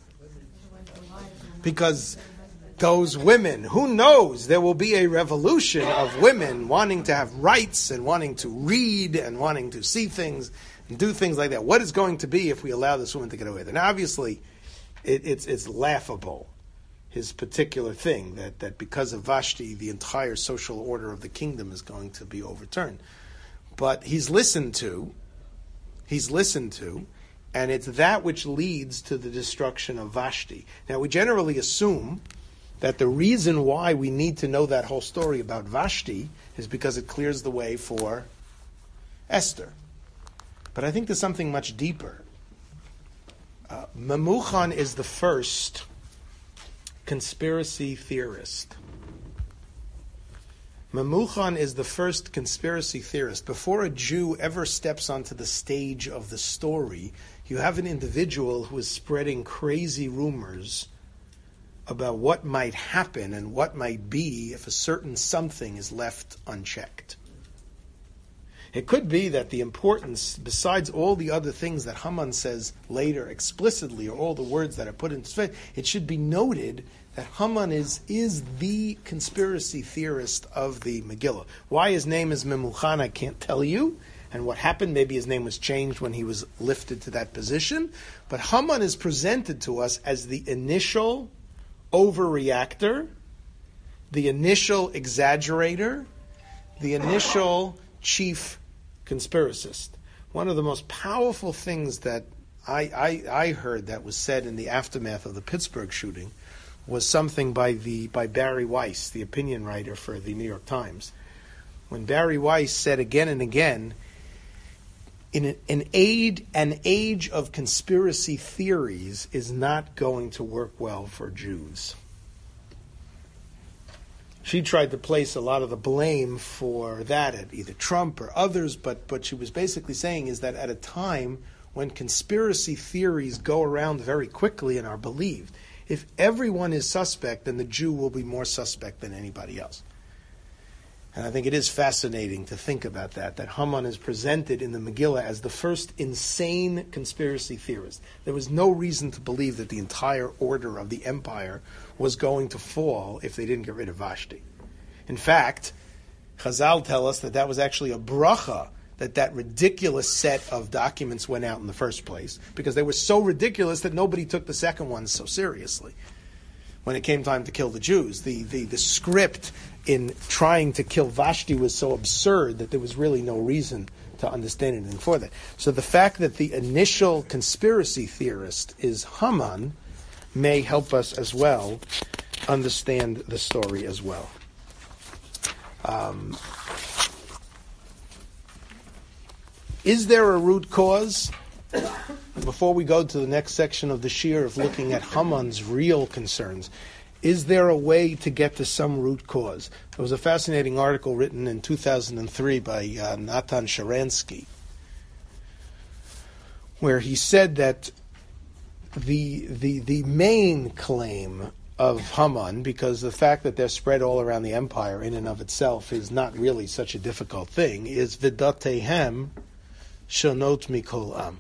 Because those women, who knows, there will be a revolution of women wanting to have rights and wanting to read and wanting to see things and do things like that. What is going to be if we allow this woman to get away with it? Now, obviously, it, it's, it's laughable, his particular thing, that, that because of Vashti, the entire social order of the kingdom is going to be overturned. But he's listened to, he's listened to, and it's that which leads to the destruction of Vashti. Now, we generally assume that the reason why we need to know that whole story about Vashti is because it clears the way for Esther. But I think there's something much deeper. Uh, Memuchan is the first conspiracy theorist Memuchan is the first conspiracy theorist. Before a Jew ever steps onto the stage of the story, you have an individual who is spreading crazy rumors about what might happen and what might be if a certain something is left unchecked. It could be that the importance, besides all the other things that Haman says later explicitly, or all the words that are put into space, it should be noted that Haman is, is the conspiracy theorist of the Megillah. Why his name is Memuchan, I can't tell you. And what happened, maybe his name was changed when he was lifted to that position. But Haman is presented to us as the initial overreactor, the initial exaggerator, the initial chief conspiracist. One of the most powerful things that I, I, I heard that was said in the aftermath of the Pittsburgh shooting was something by the by Barry Weiss, the opinion writer for the New York Times. When Barry Weiss said again and again, in an, an, age, an age of conspiracy theories is not going to work well for Jews. She tried to place a lot of the blame for that at either Trump or others, but what she was basically saying is that at a time when conspiracy theories go around very quickly and are believed, if everyone is suspect, then the Jew will be more suspect than anybody else. And I think it is fascinating to think about that, that Haman is presented in the Megillah as the first insane conspiracy theorist. There was no reason to believe that the entire order of the empire was going to fall if they didn't get rid of Vashti. In fact, Chazal tell us that that was actually a bracha, that that ridiculous set of documents went out in the first place, because they were so ridiculous that nobody took the second one so seriously. When it came time to kill the Jews, the, the, the script in trying to kill Vashti was so absurd that there was really no reason to understand anything for that. So the fact that the initial conspiracy theorist is Haman may help us as well understand the story as well. Um, is there a root cause? Before we go to the next section of the Shir of looking at Haman's real concerns, is there a way to get to some root cause? There was a fascinating article written in two thousand three by uh, Natan Sharansky, where he said that the the the main claim of Haman, because the fact that they're spread all around the empire in and of itself is not really such a difficult thing, is V'datehem shonot mikol am,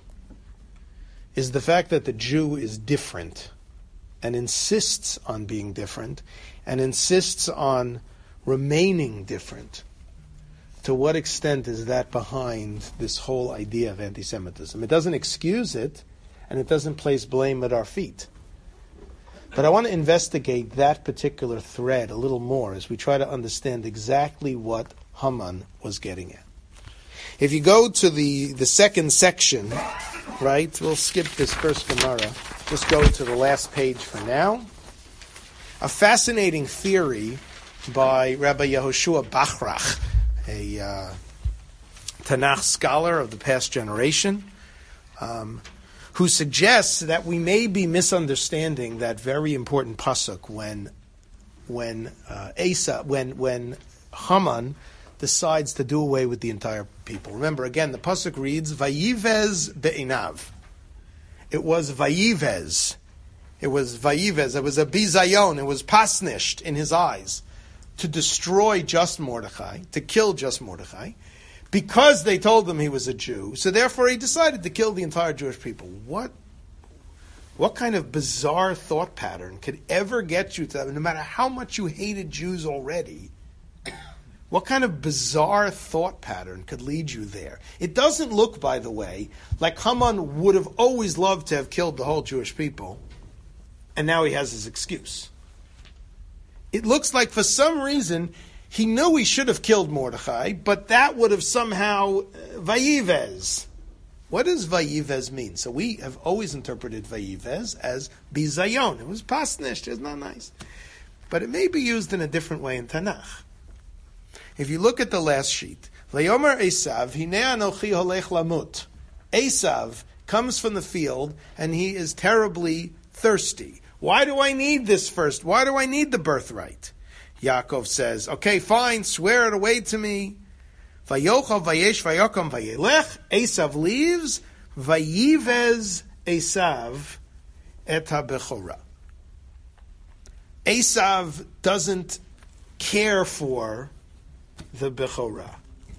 is the fact that the Jew is different and insists on being different and insists on remaining different. To what extent is that behind this whole idea of anti-Semitism? It doesn't excuse it, and it doesn't place blame at our feet. But I want to investigate that particular thread a little more as we try to understand exactly what Haman was getting at. If you go to the, the second section, right, we'll skip this first Gemara, just go to the last page for now. A fascinating theory by Rabbi Yehoshua Bachrach, a uh, Tanakh scholar of the past generation, um, who suggests that we may be misunderstanding that very important pasuk when when uh, Asa, when when Haman decides to do away with the entire people. Remember, again, the pasuk reads, Vayivez be'inav. It was Vayivez. It was Vayivez. It was a bizayon. It was pasnished in his eyes to destroy just Mordechai, to kill just Mordechai, because they told him he was a Jew. So therefore he decided to kill the entire Jewish people. What what kind of bizarre thought pattern could ever get you to that? No matter how much you hated Jews already, what kind of bizarre thought pattern could lead you there? It doesn't look, by the way, like Haman would have always loved to have killed the whole Jewish people, and now he has his excuse. It looks like for some reason he knew he should have killed Mordechai, but that would have somehow uh, Vayivez. What does Vayivez mean? So we have always interpreted Vayivez as bizayon. It was pasnish. It's not nice. But it may be used in a different way in Tanakh. If you look at the last sheet, Vayomer Esav, Hinei anochi holech lamut. Esav comes from the field and he is terribly thirsty. Why do I need this first? Why do I need the birthright? Yaakov says, okay, fine, swear it away to me. Vayochel, vayesh, vayokam, vayelech. Esav leaves. Vayivez Esav et ha-bechorah. Esav doesn't care for the bechorah.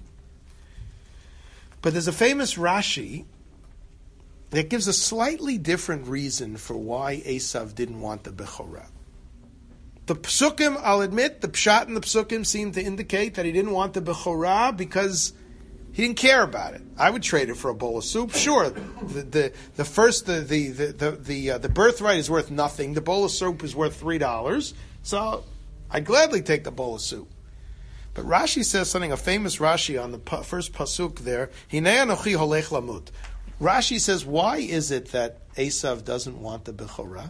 But there's a famous Rashi that gives a slightly different reason for why Esav didn't want the bechorah. The psukim, I'll admit, the pshat and the psukim seem to indicate that he didn't want the bechorah because he didn't care about it. I would trade it for a bowl of soup. Sure, the the, the first the the the the the, uh, the birthright is worth nothing. The bowl of soup is worth three dollars. So I'd gladly take the bowl of soup. But Rashi says something, a famous Rashi on the pa- first pasuk there. Hinei anochi holech lamut. Rashi says, why is it that Esav doesn't want the bechorah?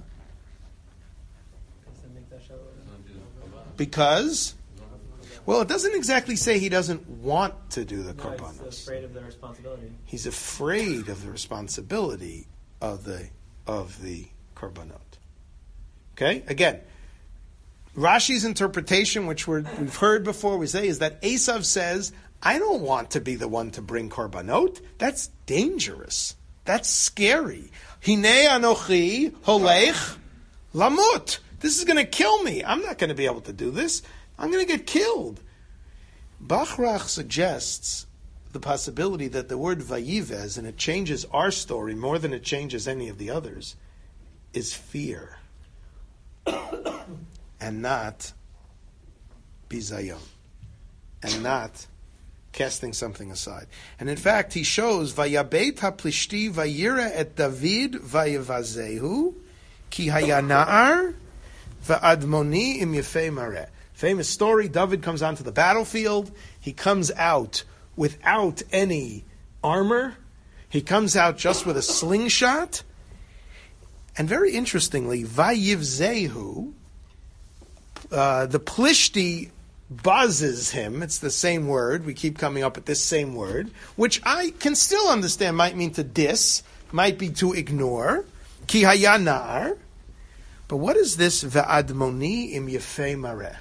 Because, well, it doesn't exactly say he doesn't want to do the no, korbanos. He's afraid of the responsibility. He's afraid of the responsibility of the of the korbanot. Okay, again, Rashi's interpretation, which we're, we've heard before, we say is that Esav says, "I don't want to be the one to bring korbanot. That's dangerous. That's scary. Hinei anochi holech lamut. This is going to kill me. I'm not going to be able to do this. I'm going to get killed." Bachrach suggests the possibility that the word vayivez, and it changes our story more than it changes any of the others, is fear and not bizayon, and not casting something aside. And in fact, he shows vayabeit haplishti vayira et David vayevazehu ki hayana'ar va'admoni im yefei mareh. Famous story, David comes onto the battlefield. He comes out without any armor. He comes out just with a slingshot. And very interestingly, Vayivzehu, uh, the Plishti buzzes him. It's the same word. We keep coming up with this same word, which I can still understand might mean to diss, might be to ignore. Ki hayanar. But what is this Va'admoni im yefei mareh?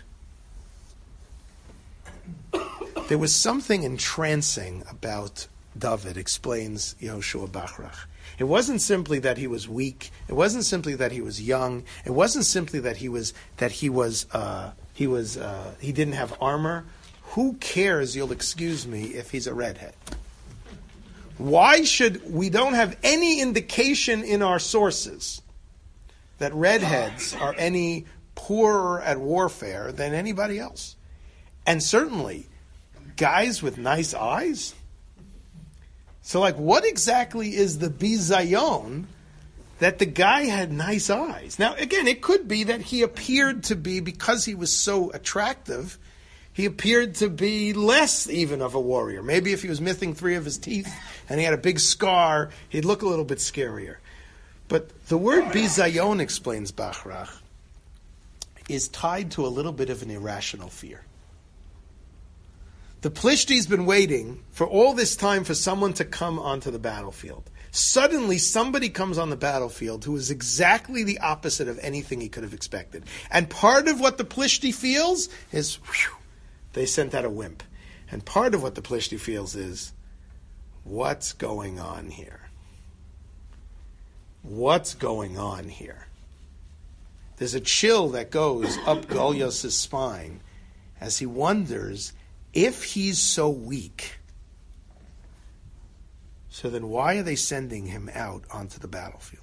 There was something entrancing about David, explains Yehoshua Bachrach. It wasn't simply that he was weak. It wasn't simply that he was young. It wasn't simply that he was that he was uh, he was uh, he didn't have armor. Who cares? You'll excuse me if he's a redhead. Why should we don't have any indication in our sources that redheads are any poorer at warfare than anybody else, and certainly guys with nice eyes? So, like, what exactly is the bizayon that the guy had nice eyes? Now, again, it could be that he appeared to be, because he was so attractive, he appeared to be less even of a warrior. Maybe if he was missing three of his teeth and he had a big scar, he'd look a little bit scarier. But the word bizayon, explains Bachrach, is tied to a little bit of an irrational fear. The Plishti's been waiting for all this time for someone to come onto the battlefield. Suddenly, somebody comes on the battlefield who is exactly the opposite of anything he could have expected. And part of what the Plishti feels is, whew, they sent out a wimp. And part of what the Plishti feels is, what's going on here? What's going on here? There's a chill that goes up Goliath's spine as he wonders, if he's so weak, so then why are they sending him out onto the battlefield?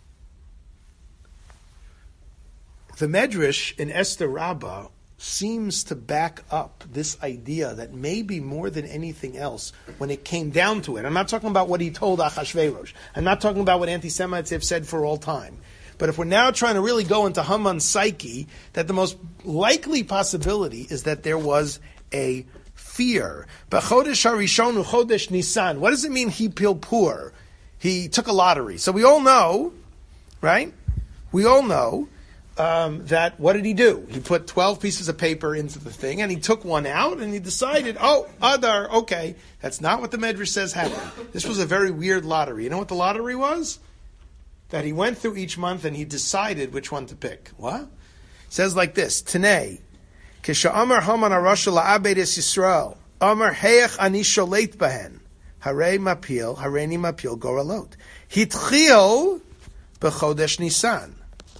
The Medrash in Esther Rabbah seems to back up this idea that maybe more than anything else, when it came down to it, I'm not talking about what he told Achashverosh, I'm not talking about what anti-Semites have said for all time, but if we're now trying to really go into Haman's psyche, that the most likely possibility is that there was a fear. B'chodesh harishon u'chodesh Nisan. What does it mean he peeled poor? He took a lottery. So we all know, right? We all know um, that, what did he do? He put twelve pieces of paper into the thing, and he took one out, and he decided, oh, Adar, okay. That's not what the Medrash says happened. This was a very weird lottery. You know what the lottery was? That he went through each month, and he decided which one to pick. What? It says like this, Tanei, Kisha Amar Haman Arasha la'abed es Yisrael. Amar Heach ani sholeit bahen. Harei mapil, hareini mapil goralot. Hitchio b'chodesh Nisan.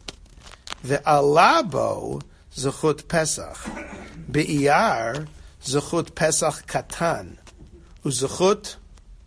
Ve'alabo zechut Pesach. Be'iyar zechut Pesach katan. Uzechut,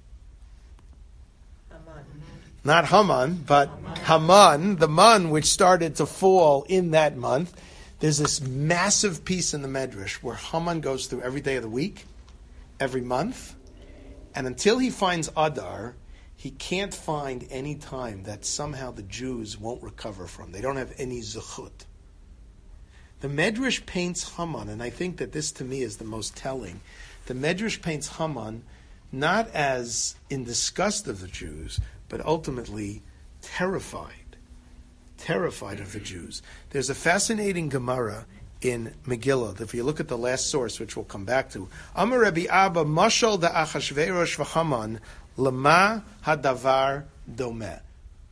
not Haman, but Haman, the man which started to fall in that month. There's this massive piece in the Medrash where Haman goes through every day of the week, every month, and until he finds Adar, he can't find any time that somehow the Jews won't recover from. They don't have any zechut. The Medrash paints Haman, and I think that this to me is the most telling. The Medrash paints Haman not as in disgust of the Jews, but ultimately terrified. Terrified of the Jews. There's a fascinating Gemara in Megillah. If you look at the last source, which we'll come back to, Amar Rabbi Abba Mashal da Achashverosh v'Haman lema hadavar domeh.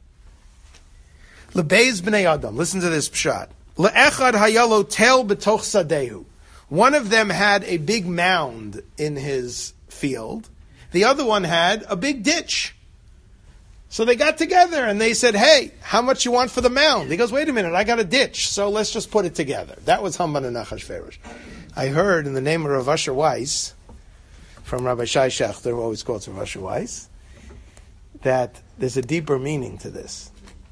Lebeis b'nei Adam. Listen to this pshat. Le'echad hayalo tel b'toch sadehu. One of them had a big mound in his field. The other one had a big ditch. So they got together and they said, hey, how much you want for the mound? He goes, wait a minute, I got a ditch, so let's just put it together. That was Haman and Achashverosh. I heard in the name of Rav Asher Weiss, from Rabbi Shai Shechter, who always quotes Rav Asher Weiss, that there's a deeper meaning to this.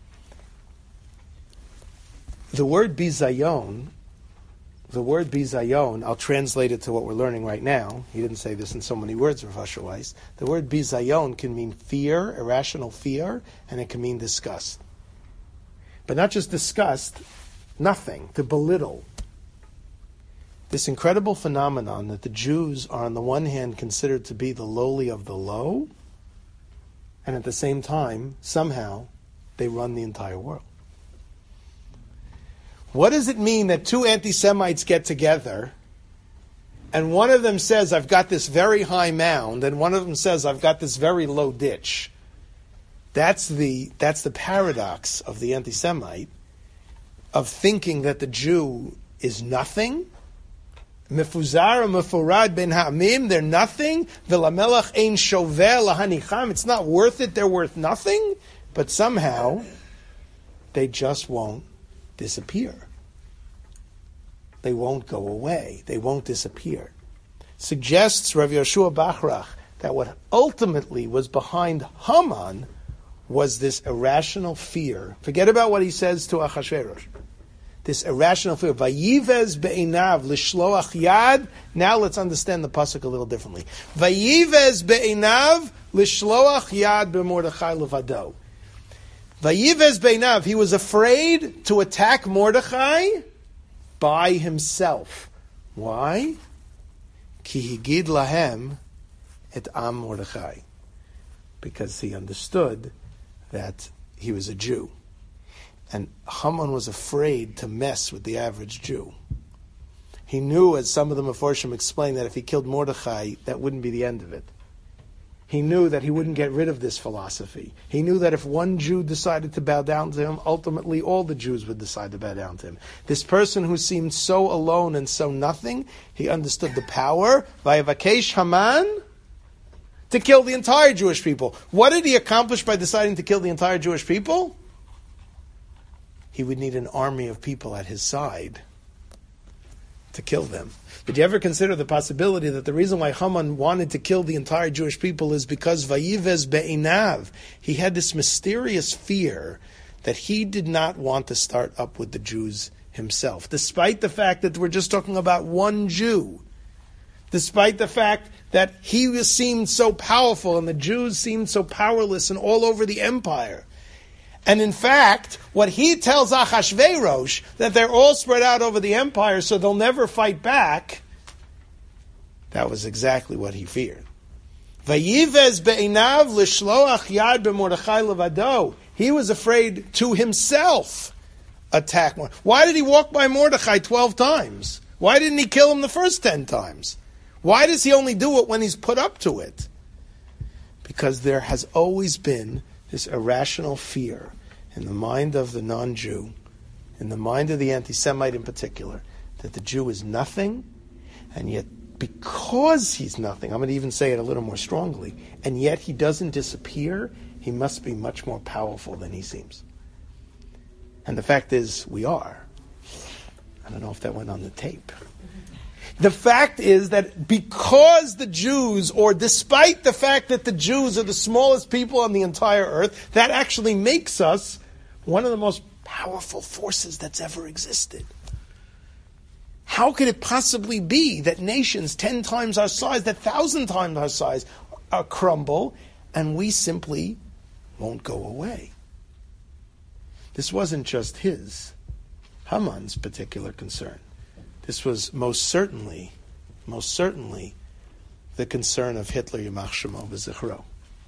The word bizayon, the word bizayon, I'll translate it to what we're learning right now. He didn't say this in so many words, Rav Asher Weiss. The word bizayon can mean fear, irrational fear, and it can mean disgust. But not just disgust, nothing, to belittle. This incredible phenomenon that the Jews are on the one hand considered to be the lowly of the low, and at the same time, somehow, they run the entire world. What does it mean that two anti-Semites get together and one of them says, I've got this very high mound, and one of them says, I've got this very low ditch? That's the, that's the paradox of the anti-Semite, of thinking that the Jew is nothing. Mefuzar mefurad ben ha'amim, they're nothing. V'lamelach ein shoveh lahanicham, it's not worth it, they're worth nothing. But somehow, they just won't disappear. They won't go away. They won't disappear. Suggests Rav Yoshua Bachrach that what ultimately was behind Haman was this irrational fear. Forget about what he says to Achashverosh. This irrational fear. Vayivez be'einav lishloach yad. Now let's understand the pasuk a little differently. Vayivez be'einav lishloach yad b'Mordechai levado. Vayivez be'einav. He was afraid to attack Mordechai by himself. Why? Ki higid lahem et am Mordechai. Because he understood that he was a Jew. And Haman was afraid to mess with the average Jew. He knew, as some of the Meforshim explained, that if he killed Mordechai, that wouldn't be the end of it. He knew that he wouldn't get rid of this philosophy. He knew that if one Jew decided to bow down to him, ultimately all the Jews would decide to bow down to him. This person who seemed so alone and so nothing, he understood the power, Vayavakesh Haman, to kill the entire Jewish people. What did he accomplish by deciding to kill the entire Jewish people? He would need an army of people at his side to kill them. Did you ever consider the possibility that the reason why Haman wanted to kill the entire Jewish people is because Vayivez be'einav, he had this mysterious fear that he did not want to start up with the Jews himself, despite the fact that we're just talking about one Jew, despite the fact that he was, seemed so powerful and the Jews seemed so powerless and all over the empire. And in fact, what he tells Achashverosh, that they're all spread out over the empire so they'll never fight back, that was exactly what he feared. Vayivez be'einav lishloach yad b'Mordechai levado. He was afraid to himself attack Mordechai. Why did he walk by Mordechai twelve times? Why didn't he kill him the first ten times? Why does he only do it when he's put up to it? Because there has always been this irrational fear in the mind of the non-Jew, in the mind of the anti-Semite in particular, that the Jew is nothing, and yet because he's nothing, I'm going to even say it a little more strongly, and yet he doesn't disappear, he must be much more powerful than he seems. And the fact is, we are. I don't know if that went on the tape. The fact is that because the Jews, or despite the fact that the Jews are the smallest people on the entire earth, that actually makes us one of the most powerful forces that's ever existed. How could it possibly be that nations ten times our size, that thousand times our size, uh, crumble, and we simply won't go away? This wasn't just his, Haman's particular concern. This was most certainly, most certainly, the concern of Hitler, Yamach Shemo V'Zichro.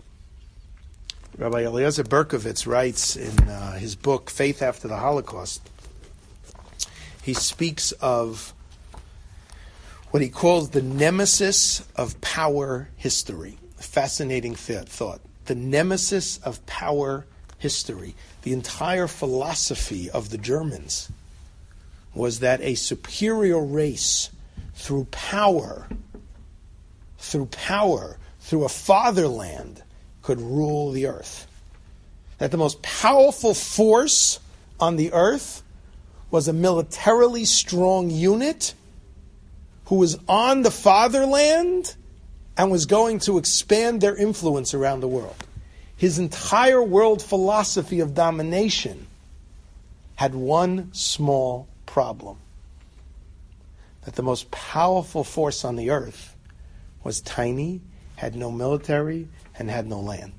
Rabbi Eliezer Berkovitz writes in uh, his book, Faith After the Holocaust, he speaks of what he calls the nemesis of power history. A fascinating th- thought. The nemesis of power history. The entire philosophy of the Germans was that a superior race, through power, through power, through a fatherland, could rule the earth. That the most powerful force on the earth was a militarily strong unit who was on the fatherland and was going to expand their influence around the world. His entire world philosophy of domination had one small problem. That the most powerful force on the earth was tiny, had no military, and had no land.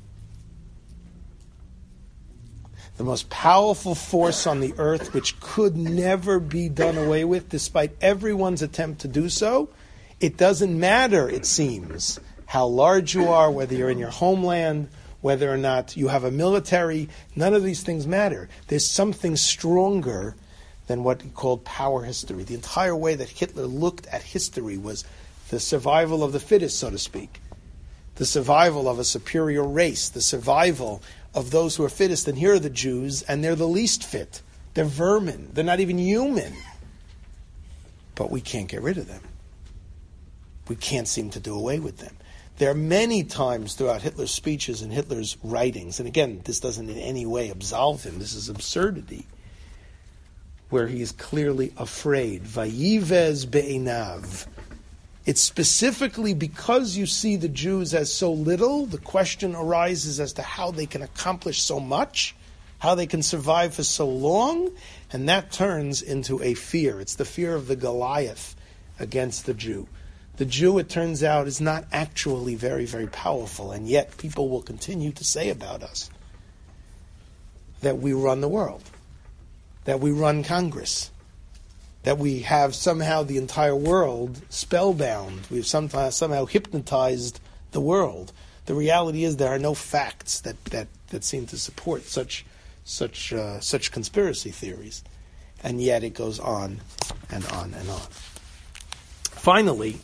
The most powerful force on the earth, which could never be done away with, despite everyone's attempt to do so. It doesn't matter, it seems, how large you are, whether you're in your homeland, whether or not you have a military. None of these things matter. There's something stronger than what he called power history. The entire way that Hitler looked at history was the survival of the fittest, so to speak. The survival of a superior race, the survival of those who are fittest. And here are the Jews, and they're the least fit. They're vermin. They're not even human. But we can't get rid of them. We can't seem to do away with them. There are many times throughout Hitler's speeches and Hitler's writings, and again, this doesn't in any way absolve him, this is absurdity, where he is clearly afraid. Vayivez be'enav. It's specifically because you see the Jews as so little, the question arises as to how they can accomplish so much, how they can survive for so long, and that turns into a fear. It's the fear of the Goliath against the Jew. The Jew, it turns out, is not actually very, very powerful, and yet people will continue to say about us that we run the world, that we run Congress, that we have somehow the entire world spellbound. We've somehow, somehow hypnotized the world. The reality is there are no facts that, that, that seem to support such such uh, such conspiracy theories, and yet it goes on and on and on. Finally,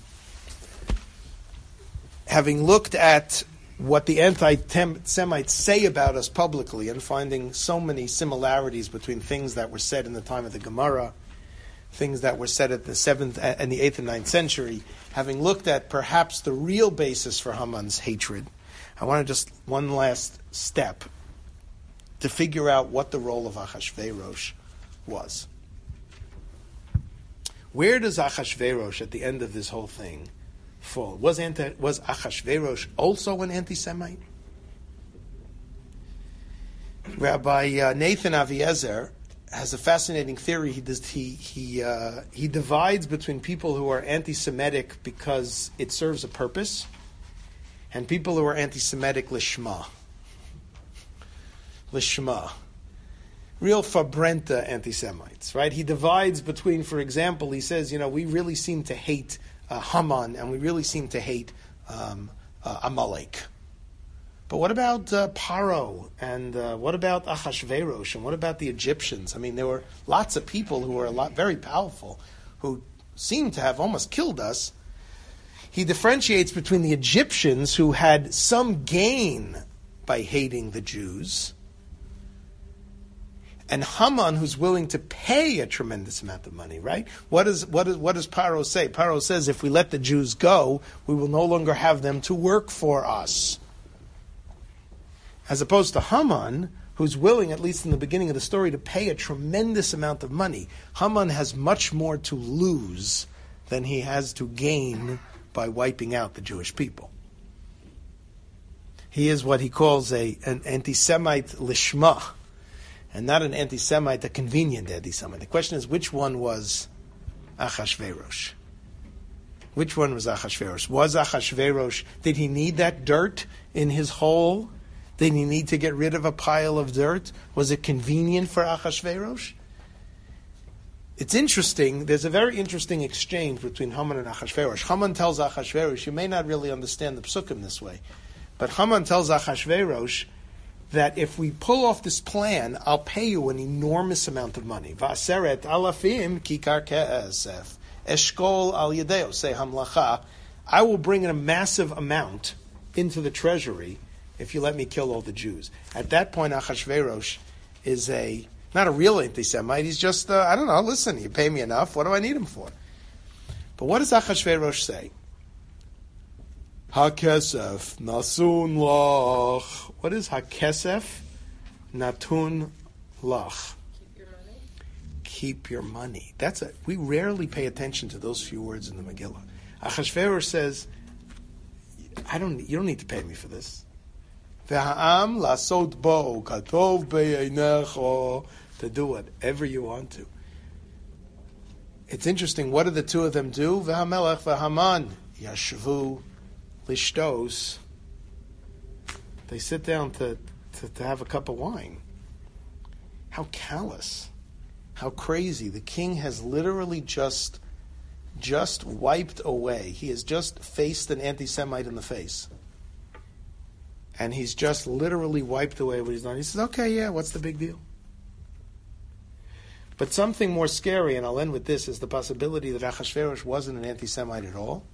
having looked at what the anti-Semites say about us publicly and finding so many similarities between things that were said in the time of the Gemara, things that were said at the seventh and the eighth and ninth century, having looked at perhaps the real basis for Haman's hatred, I want to just one last step to figure out what the role of Achashverosh was. Where does Achashverosh at the end of this whole thing fall? Was, anti, was Achashverosh also an anti-Semite? Rabbi uh, Nathan Aviezer has a fascinating theory. He does, he he uh, he divides between people who are anti-Semitic because it serves a purpose, and people who are anti-Semitic lishma. Lishma. Real Fabrenta anti-Semites, right? He divides between, for example, he says, you know, we really seem to hate uh, Haman, and we really seem to hate um, uh, Amalek. But what about uh, Paro, and uh, what about Achashverosh, and what about the Egyptians? I mean, there were lots of people who were a lot very powerful, who seemed to have almost killed us. He differentiates between the Egyptians, who had some gain by hating the Jews, and Haman, who's willing to pay a tremendous amount of money, right? What, is, what, is, what does Paro say? Paro says, if we let the Jews go, we will no longer have them to work for us. As opposed to Haman, who's willing, at least in the beginning of the story, to pay a tremendous amount of money. Haman has much more to lose than he has to gain by wiping out the Jewish people. He is what he calls a an anti-Semite lishma, and not an anti-Semite, a convenient anti-Semite. The question is, which one was Achashverosh? Which one was Achashverosh? Was Achashverosh, did he need that dirt in his hole? Did he need to get rid of a pile of dirt? Was it convenient for Achashverosh? It's interesting, there's a very interesting exchange between Haman and Achashverosh. Haman tells Achashverosh, you may not really understand the psukim this way, but Haman tells Achashverosh that if we pull off this plan, I'll pay you an enormous amount of money. Va'aseret alafim kikar ke'esef. Eshkol al yedeo, say hamlacha. I will bring in a massive amount into the treasury if you let me kill all the Jews. At that point, Achashverosh is a, not a real anti-Semite, he's just, uh, I don't know, listen, you pay me enough, what do I need him for? But what does Achashverosh say? HaKesef nasun lach. What is HaKesef? Natun lach. Keep your money. Keep your money. That's it. We rarely pay attention to those few words in the Megillah. Achashverosh says, I don't, you don't need to pay me for this. V'ha'am lasot bo katov be'einecho, to do whatever you want to. It's interesting. What do the two of them do? V'hamelech v'haman yashvu lishtos. They sit down to, to, to have a cup of wine. How callous. How crazy. The king has literally just, just wiped away. He has just faced an anti-Semite in the face. And he's just literally wiped away what he's done. He says, okay, yeah, what's the big deal? But something more scary, and I'll end with this, is the possibility that Achashverosh wasn't an anti-Semite at all,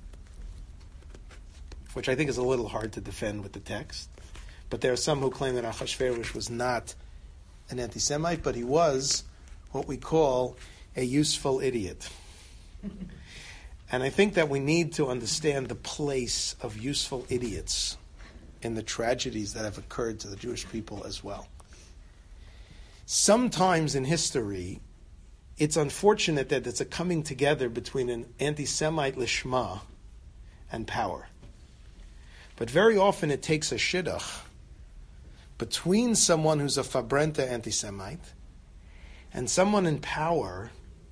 which I think is a little hard to defend with the text. But there are some who claim that Achashverosh was not an anti-Semite, but he was what we call a useful idiot. And I think that we need to understand the place of useful idiots in the tragedies that have occurred to the Jewish people as well. Sometimes in history, it's unfortunate that it's a coming together between an anti-Semite lishma and power. But very often it takes a shidduch between someone who's a fabrenta anti-Semite and someone in power,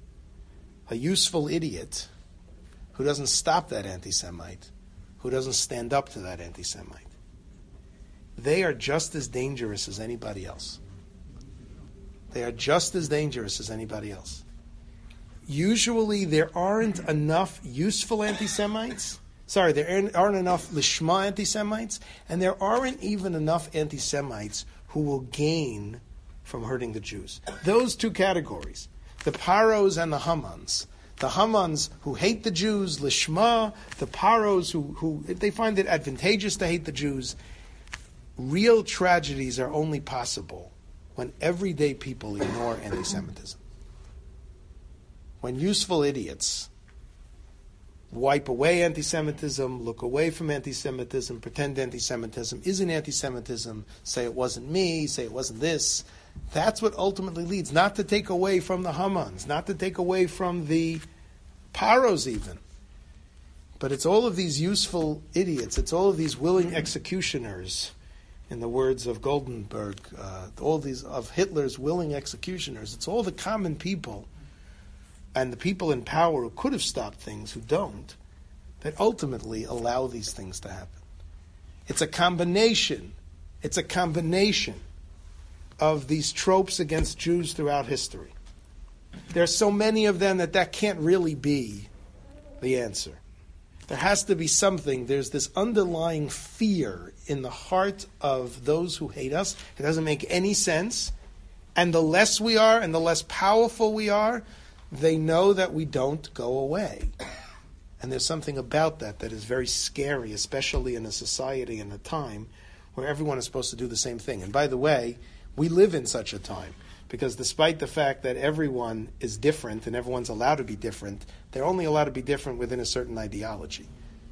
a useful idiot, who doesn't stop that anti-Semite, who doesn't stand up to that anti-Semite. They are just as dangerous as anybody else. They are just as dangerous as anybody else. Usually there aren't enough useful anti-Semites. Sorry, there aren't enough Lishma anti-Semites, and there aren't even enough anti-Semites who will gain from hurting the Jews. Those two categories, the Paros and the Hamans. The Hamans who hate the Jews, Lishma, the Paros who, who, if they find it advantageous to hate the Jews. Real tragedies are only possible when everyday people ignore anti-Semitism. When useful idiots wipe away anti-Semitism, look away from anti-Semitism, pretend anti-Semitism isn't anti-Semitism, say it wasn't me, say it wasn't this. That's what ultimately leads, not to take away from the Hamans, not to take away from the Paros even. But it's all of these useful idiots, it's all of these willing executioners, in the words of Goldenberg, uh, all these of Hitler's willing executioners. It's all the common people and the people in power who could have stopped things, who don't, that ultimately allow these things to happen. It's a combination. It's a combination of these tropes against Jews throughout history. There are so many of them that that can't really be the answer. There has to be something. There's this underlying fear in the heart of those who hate us. It doesn't make any sense. And the less we are and the less powerful we are, they know that we don't go away. And there's something about that that is very scary, especially in a society and a time where everyone is supposed to do the same thing. And by the way, we live in such a time. Because despite the fact that everyone is different and everyone's allowed to be different, they're only allowed to be different within a certain ideology.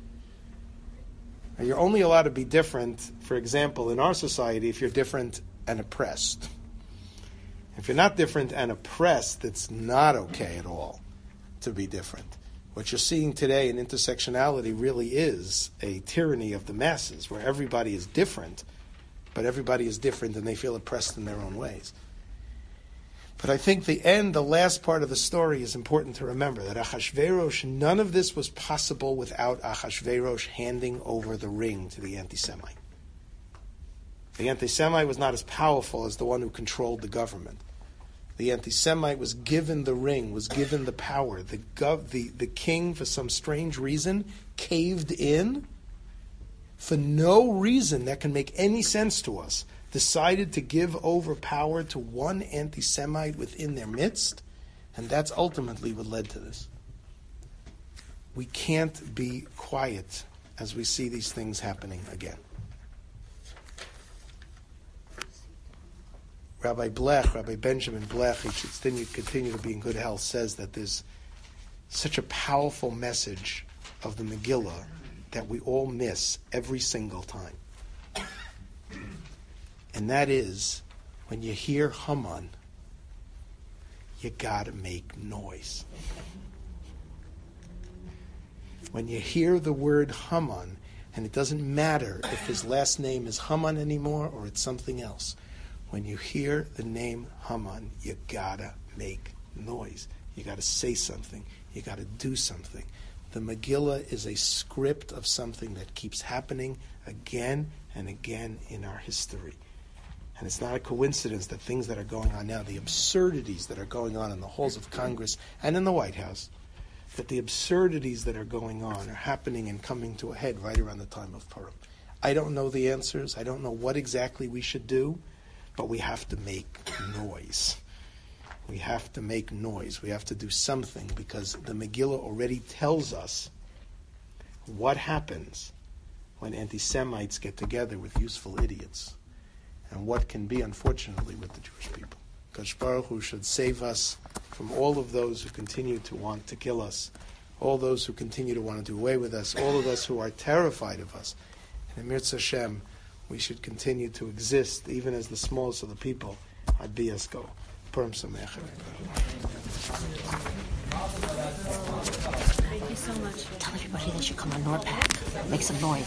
And you're only allowed to be different, for example, in our society, if you're different and oppressed. If you're not different and oppressed, it's not okay at all to be different. What you're seeing today in intersectionality really is a tyranny of the masses, where everybody is different, but everybody is different and they feel oppressed in their own ways. But I think the end, the last part of the story is important to remember, that Achashverosh, none of this was possible without Achashverosh handing over the ring to the anti-Semite. The anti-Semite was not as powerful as the one who controlled the government. The anti-Semite was given the ring, was given the power. The, gov- the, the king, for some strange reason, caved in for no reason that can make any sense to us, decided to give over power to one anti-Semite within their midst, and that's ultimately what led to this. We can't be quiet as we see these things happening again. Rabbi Blech, Rabbi Benjamin Blech, he should continue, continue to be in good health, says that there's such a powerful message of the Megillah that we all miss every single time. And that is, when you hear Haman, you gotta make noise. When you hear the word Haman, and it doesn't matter if his last name is Haman anymore or it's something else, when you hear the name Haman, you gotta make noise. You gotta say something. You gotta do something. The Megillah is a script of something that keeps happening again and again in our history. And it's not a coincidence that things that are going on now, the absurdities that are going on in the halls of Congress and in the White House, that the absurdities that are going on are happening and coming to a head right around the time of Purim. I don't know the answers. I don't know what exactly we should do, but we have to make noise. We have to make noise. We have to do something, because the Megillah already tells us what happens when anti-Semites get together with useful idiots, and what can be, unfortunately, with the Jewish people. Kadosh Baruch Hu should save us from all of those who continue to want to kill us, all those who continue to want to do away with us, all of us who are terrified of us. And in Mirz Hashem, we should continue to exist, even as the smallest of the people. Ad Bias Go. Purim Sameach. Thank you so much. Tell everybody they should come on NORPAC. Make some noise.